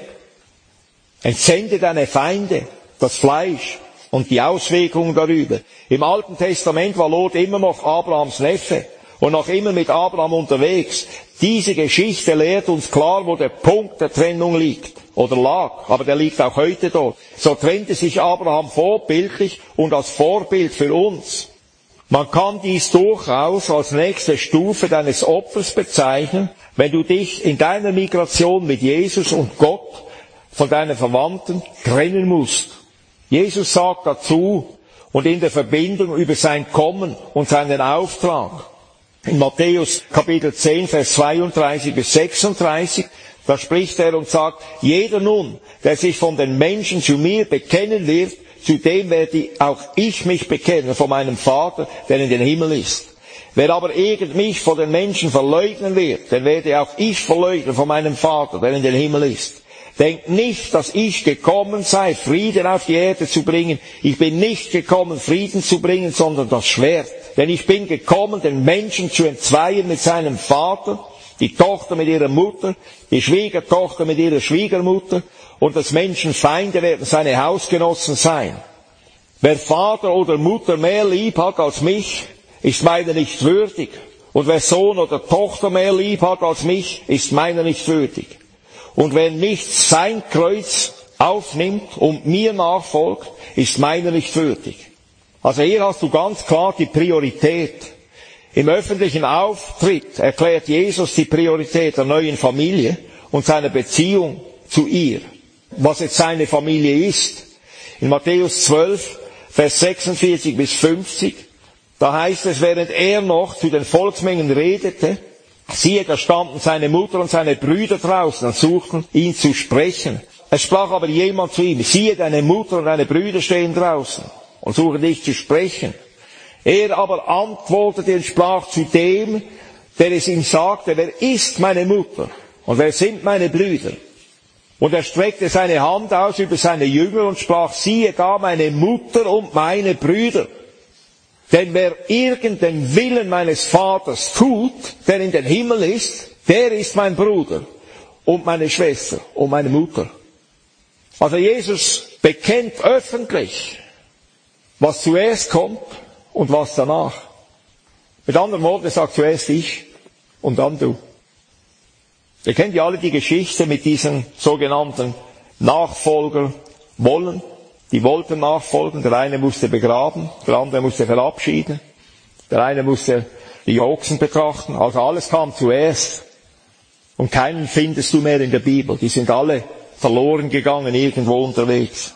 Entsende deine Feinde, das Fleisch und die Auswirkungen darüber. Im Alten Testament war Lot immer noch Abrahams Neffe und noch immer mit Abraham unterwegs. Diese Geschichte lehrt uns klar, wo der Punkt der Trennung liegt oder lag, aber der liegt auch heute dort. So trennte sich Abraham vorbildlich und als Vorbild für uns. Man kann dies durchaus als nächste Stufe deines Opfers bezeichnen, wenn du dich in deiner Migration mit Jesus und Gott von deinen Verwandten trennen musst. Jesus sagt dazu und in der Verbindung über sein Kommen und seinen Auftrag. In Matthäus Kapitel zehn, Vers zweiunddreißig bis sechsunddreißig, da spricht er und sagt, jeder nun, der sich von den Menschen zu mir bekennen wird, zu dem werde auch ich mich bekennen von meinem Vater, der in den Himmel ist. Wer aber irgend mich vor den Menschen verleugnen wird, den werde auch ich verleugnen von meinem Vater, der in den Himmel ist. Denkt nicht, dass ich gekommen sei, Frieden auf die Erde zu bringen. Ich bin nicht gekommen, Frieden zu bringen, sondern das Schwert. Denn ich bin gekommen, den Menschen zu entzweien mit seinem Vater, die Tochter mit ihrer Mutter, die Schwiegertochter mit ihrer Schwiegermutter, und des Menschen Feinde werden seine Hausgenossen sein. Wer Vater oder Mutter mehr lieb hat als mich, ist meiner nicht würdig. Und wer Sohn oder Tochter mehr lieb hat als mich, ist meiner nicht würdig. Und wer nicht sein Kreuz aufnimmt und mir nachfolgt, ist meiner nicht würdig. Also hier hast du ganz klar die Priorität. Im öffentlichen Auftritt erklärt Jesus die Priorität der neuen Familie und seiner Beziehung zu ihr, was jetzt seine Familie ist. In Matthäus zwölf, Vers sechsundvierzig bis fünfzig, da heißt es, während er noch zu den Volksmengen redete, siehe, da standen seine Mutter und seine Brüder draußen und suchten, ihn zu sprechen. Es sprach aber jemand zu ihm, siehe, deine Mutter und deine Brüder stehen draußen und suchen dich zu sprechen. Er aber antwortete und sprach zu dem, der es ihm sagte, wer ist meine Mutter und wer sind meine Brüder? Und er streckte seine Hand aus über seine Jünger und sprach, siehe da meine Mutter und meine Brüder. Denn wer irgend den Willen meines Vaters tut, der in den Himmel ist, der ist mein Bruder und meine Schwester und meine Mutter. Also Jesus bekennt öffentlich, was zuerst kommt und was danach. Mit anderen Worten, er sagt zuerst ich und dann du. Ihr kennt ja alle die Geschichte mit diesen sogenannten Nachfolger wollen. Die wollten nachfolgen, der eine musste begraben, der andere musste verabschieden, der eine musste die Ochsen betrachten, also alles kam zuerst. Und keinen findest du mehr in der Bibel, die sind alle verloren gegangen, irgendwo unterwegs.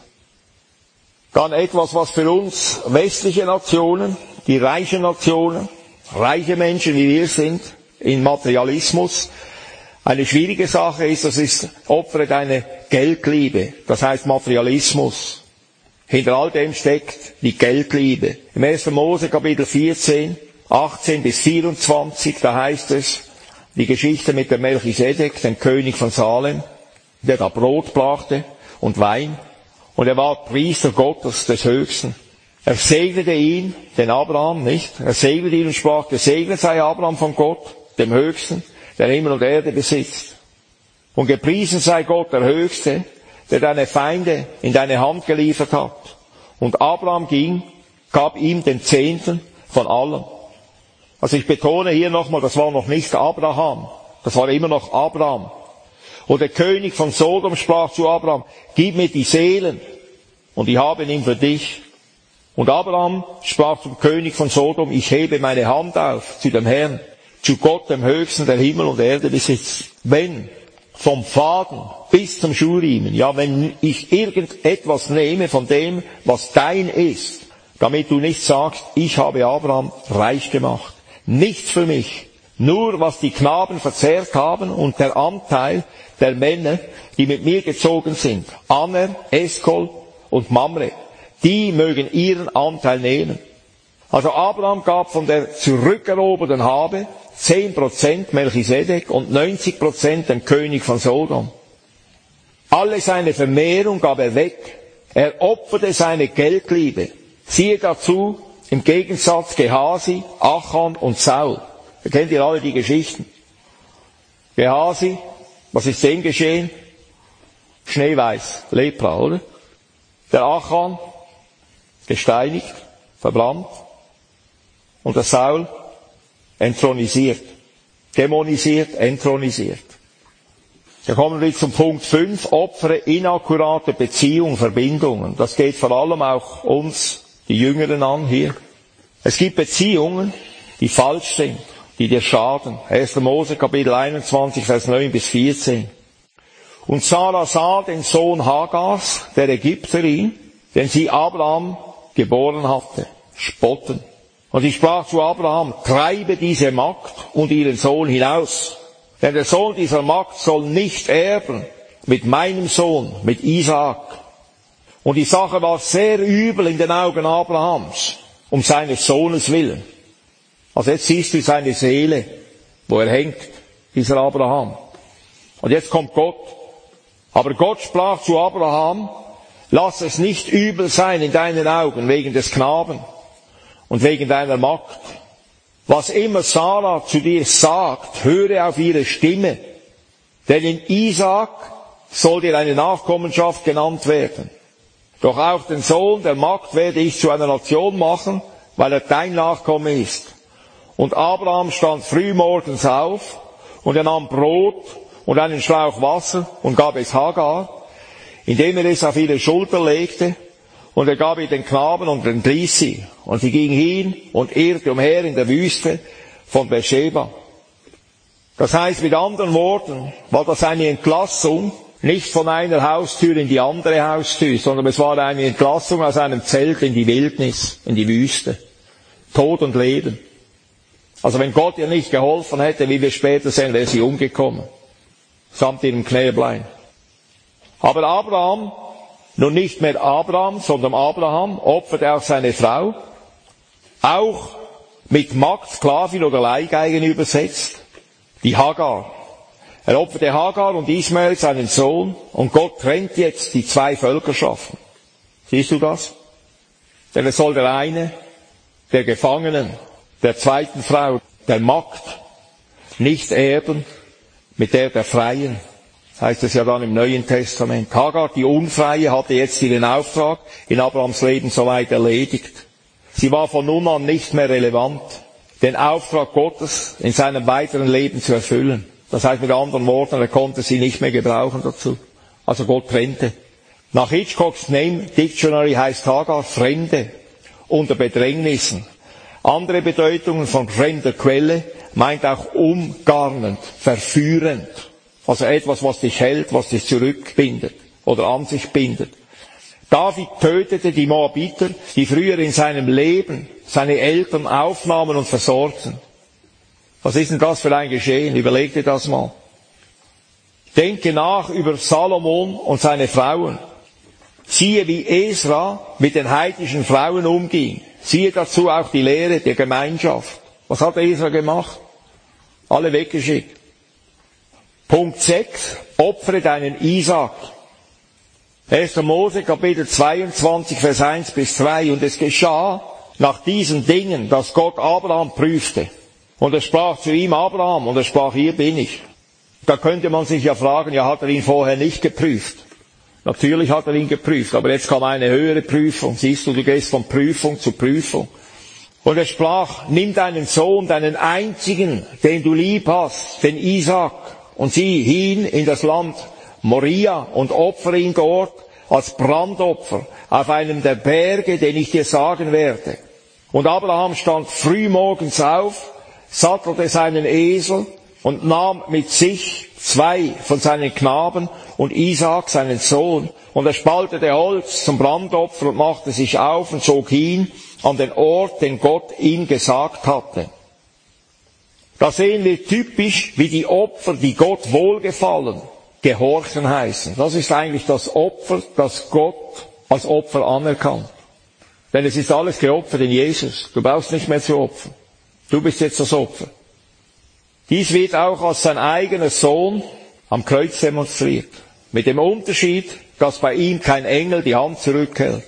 Dann etwas, was für uns westliche Nationen, die reichen Nationen, reiche Menschen wie wir sind, in Materialismus, eine schwierige Sache ist, das ist, opfere deine Geldliebe, das heißt Materialismus. Hinter all dem steckt die Geldliebe. Im ersten Mose Kapitel vierzehn, achtzehn bis vierundzwanzig, da heißt es, die Geschichte mit dem Melchisedek, dem König von Salem, der da Brot brachte und Wein, und er war Priester Gottes des Höchsten. Er segnete ihn, den Abraham, nicht? Er segnete ihn und sprach, gesegnet sei Abraham von Gott, dem Höchsten, der Himmel und Erde besitzt. Und gepriesen sei Gott, der Höchste, der deine Feinde in deine Hand geliefert hat. Und Abraham ging, gab ihm den Zehnten von allem. Also ich betone hier nochmal, das war noch nicht Abraham, das war immer noch Abraham. Und der König von Sodom sprach zu Abraham, gib mir die Seelen, und ich habe ihn für dich. Und Abraham sprach zum König von Sodom, ich hebe meine Hand auf zu dem Herrn, zu Gott, dem Höchsten, der Himmel und Erde besitzt. Wenn vom Faden bis zum Schuhriemen, ja, wenn ich irgendetwas nehme von dem, was dein ist, damit du nicht sagst, ich habe Abraham reich gemacht. Nichts für mich, nur was die Knaben verzehrt haben und der Anteil der Männer, die mit mir gezogen sind, Aner, Eskol und Mamre, die mögen ihren Anteil nehmen. Also Abraham gab von der zurückeroberten Habe zehn Prozent Melchisedek und neunzig Prozent dem König von Sodom. Alle seine Vermehrung gab er weg. Er opferte seine Geldliebe. Siehe dazu im Gegensatz Gehasi, Achan und Saul. Ihr kennt ihr alle die Geschichten. Gehasi, was ist dem geschehen? Schneeweiß, Lepra, oder? Der Achan, gesteinigt, verbrannt. Und der Saul, entthronisiert. Dämonisiert, entthronisiert. Da kommen wir zum Punkt fünf, Opfere, inakkurate Beziehungen, Verbindungen. Das geht vor allem auch uns, die Jüngeren, an hier. Es gibt Beziehungen, die falsch sind, die dir schaden. erster Mose, Kapitel einundzwanzig, Vers neun bis vierzehn. Und Sarah sah den Sohn Hagars, der Ägypterin, den sie Abraham geboren hatte, spotten. Und sie sprach zu Abraham, treibe diese Magd und ihren Sohn hinaus. Denn der Sohn dieser Magd soll nicht erben mit meinem Sohn, mit Isaak. Und die Sache war sehr übel in den Augen Abrahams, um seines Sohnes willen. Also jetzt siehst du seine Seele, wo er hängt, dieser Abraham. Und jetzt kommt Gott. Aber Gott sprach zu Abraham, lass es nicht übel sein in deinen Augen wegen des Knaben und wegen deiner Magd. Was immer Sarah zu dir sagt, höre auf ihre Stimme. Denn in Isaak soll dir eine Nachkommenschaft genannt werden. Doch auch den Sohn der Magd werde ich zu einer Nation machen, weil er dein Nachkomme ist. Und Abraham stand frühmorgens auf, und er nahm Brot und einen Schlauch Wasser und gab es Hagar, indem er es auf ihre Schulter legte, und er gab ihr den Knaben und entließ sie. Und sie ging hin und irrte umher in der Wüste von Beersheba. Das heißt, mit anderen Worten, war das eine Entlassung, nicht von einer Haustür in die andere Haustür, sondern es war eine Entlassung aus einem Zelt in die Wildnis, in die Wüste. Tod und Leben. Also wenn Gott ihr nicht geholfen hätte, wie wir später sehen, wäre sie umgekommen. Samt ihrem Knäblein. Aber Abraham, nun nicht mehr Abraham, sondern Abraham, opferte auch seine Frau, auch mit Magd, Sklavin oder Leihgeigen übersetzt, die Hagar. Er opferte Hagar und Ismael, seinen Sohn, und Gott trennt jetzt die zwei Völkerschaften. Siehst du das? Denn es soll der eine, der Gefangenen, der zweiten Frau, der Magd, nicht erben mit der der Freien. Heißt es ja dann im Neuen Testament. Hagar, die Unfreie, hatte jetzt ihren Auftrag in Abrahams Leben soweit erledigt. Sie war von nun an nicht mehr relevant, den Auftrag Gottes in seinem weiteren Leben zu erfüllen. Das heißt mit anderen Worten, er konnte sie nicht mehr gebrauchen dazu. Also Gott trennte. Nach Hitchcocks Name Dictionary heißt Hagar Fremde, unter Bedrängnissen. Andere Bedeutungen von fremder Quelle meint auch umgarnend, verführend. Also etwas, was dich hält, was dich zurückbindet oder an sich bindet. David tötete die Moabiter, die früher in seinem Leben seine Eltern aufnahmen und versorgten. Was ist denn das für ein Geschehen? Überleg dir das mal. Denke nach über Salomon und seine Frauen. Siehe, wie Esra mit den heidnischen Frauen umging. Siehe dazu auch die Lehre der Gemeinschaft. Was hat Esra gemacht? Alle weggeschickt. Punkt sechs. Opfere deinen Isaak. erster Mose, Kapitel zweiundzwanzig, Vers eins bis drei. Und es geschah nach diesen Dingen, dass Gott Abraham prüfte. Und er sprach zu ihm, Abraham, und er sprach, hier bin ich. Da könnte man sich ja fragen, ja, hat er ihn vorher nicht geprüft? Natürlich hat er ihn geprüft, aber jetzt kam eine höhere Prüfung. Siehst du, du gehst von Prüfung zu Prüfung. Und er sprach, nimm deinen Sohn, deinen einzigen, den du lieb hast, den Isaak, und sieh hin in das Land Moria und opfere ihn dort als Brandopfer auf einem der Berge, den ich dir sagen werde. Und Abraham stand frühmorgens auf, sattelte seinen Esel und nahm mit sich zwei von seinen Knaben und Isaak, seinen Sohn, und er spaltete Holz zum Brandopfer und machte sich auf und zog hin an den Ort, den Gott ihm gesagt hatte. Da sehen wir typisch, wie die Opfer, die Gott wohlgefallen, gehorchen heißen. Das ist eigentlich das Opfer, das Gott als Opfer anerkannt. Denn es ist alles geopfert in Jesus. Du brauchst nicht mehr zu opfern. Du bist jetzt das Opfer. Dies wird auch als sein eigener Sohn am Kreuz demonstriert. Mit dem Unterschied, dass bei ihm kein Engel die Hand zurückhält.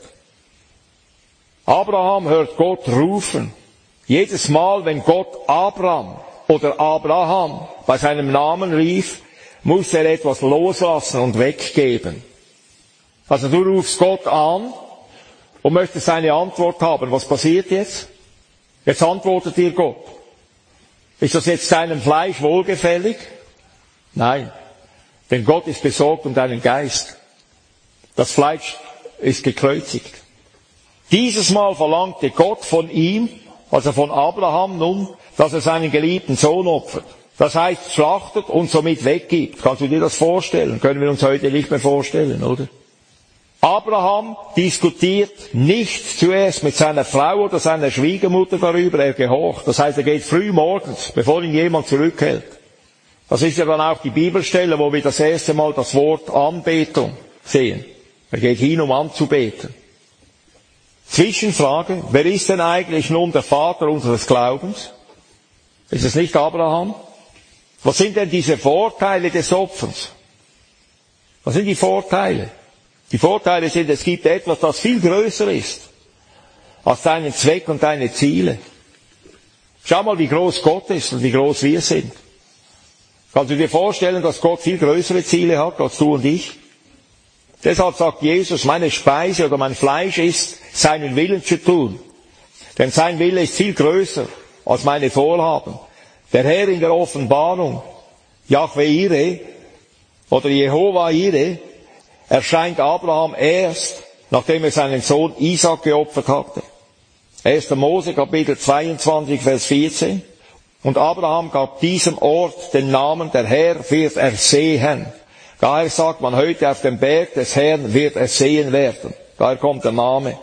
Abraham hört Gott rufen. Jedes Mal, wenn Gott Abraham oder Abraham bei seinem Namen rief, musste er etwas loslassen und weggeben. Also du rufst Gott an und möchtest eine Antwort haben. Was passiert jetzt? Jetzt antwortet dir Gott. Ist das jetzt deinem Fleisch wohlgefällig? Nein. Denn Gott ist besorgt um deinen Geist. Das Fleisch ist gekreuzigt. Dieses Mal verlangte Gott von ihm, also von Abraham nun, dass er seinen geliebten Sohn opfert. Das heißt, schlachtet und somit weggibt. Kannst du dir das vorstellen? Können wir uns heute nicht mehr vorstellen, oder? Abraham diskutiert nicht zuerst mit seiner Frau oder seiner Schwiegermutter darüber, er gehorcht. Das heißt, er geht früh morgens, bevor ihn jemand zurückhält. Das ist ja dann auch die Bibelstelle, wo wir das erste Mal das Wort Anbetung sehen. Er geht hin, um anzubeten. Zwischenfrage, wer ist denn eigentlich nun der Vater unseres Glaubens? Ist es nicht Abraham? Was sind denn diese Vorteile des Opferns? Was sind die Vorteile? Die Vorteile sind, es gibt etwas, das viel größer ist als deinen Zweck und deine Ziele. Schau mal, wie groß Gott ist und wie groß wir sind. Kannst du dir vorstellen, dass Gott viel größere Ziele hat als du und ich? Deshalb sagt Jesus, meine Speise oder mein Fleisch ist, seinen Willen zu tun. Denn sein Wille ist viel größer als meine Vorhaben. Der Herr in der Offenbarung, Jahwe Ire oder Jehova Ire, erscheint Abraham erst, nachdem er seinen Sohn Isaac geopfert hatte. erster Mose Kapitel zweiundzwanzig, Vers vierzehn. Und Abraham gab diesem Ort den Namen, der Herr wird ersehen. Daher sagt man heute, auf dem Berg des Herrn wird ersehen werden. Daher kommt der Name.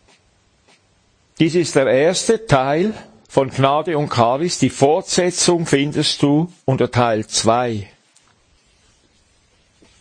Dies ist der erste Teil von Gnade und Charis. Die Fortsetzung findest du unter Teil zwei.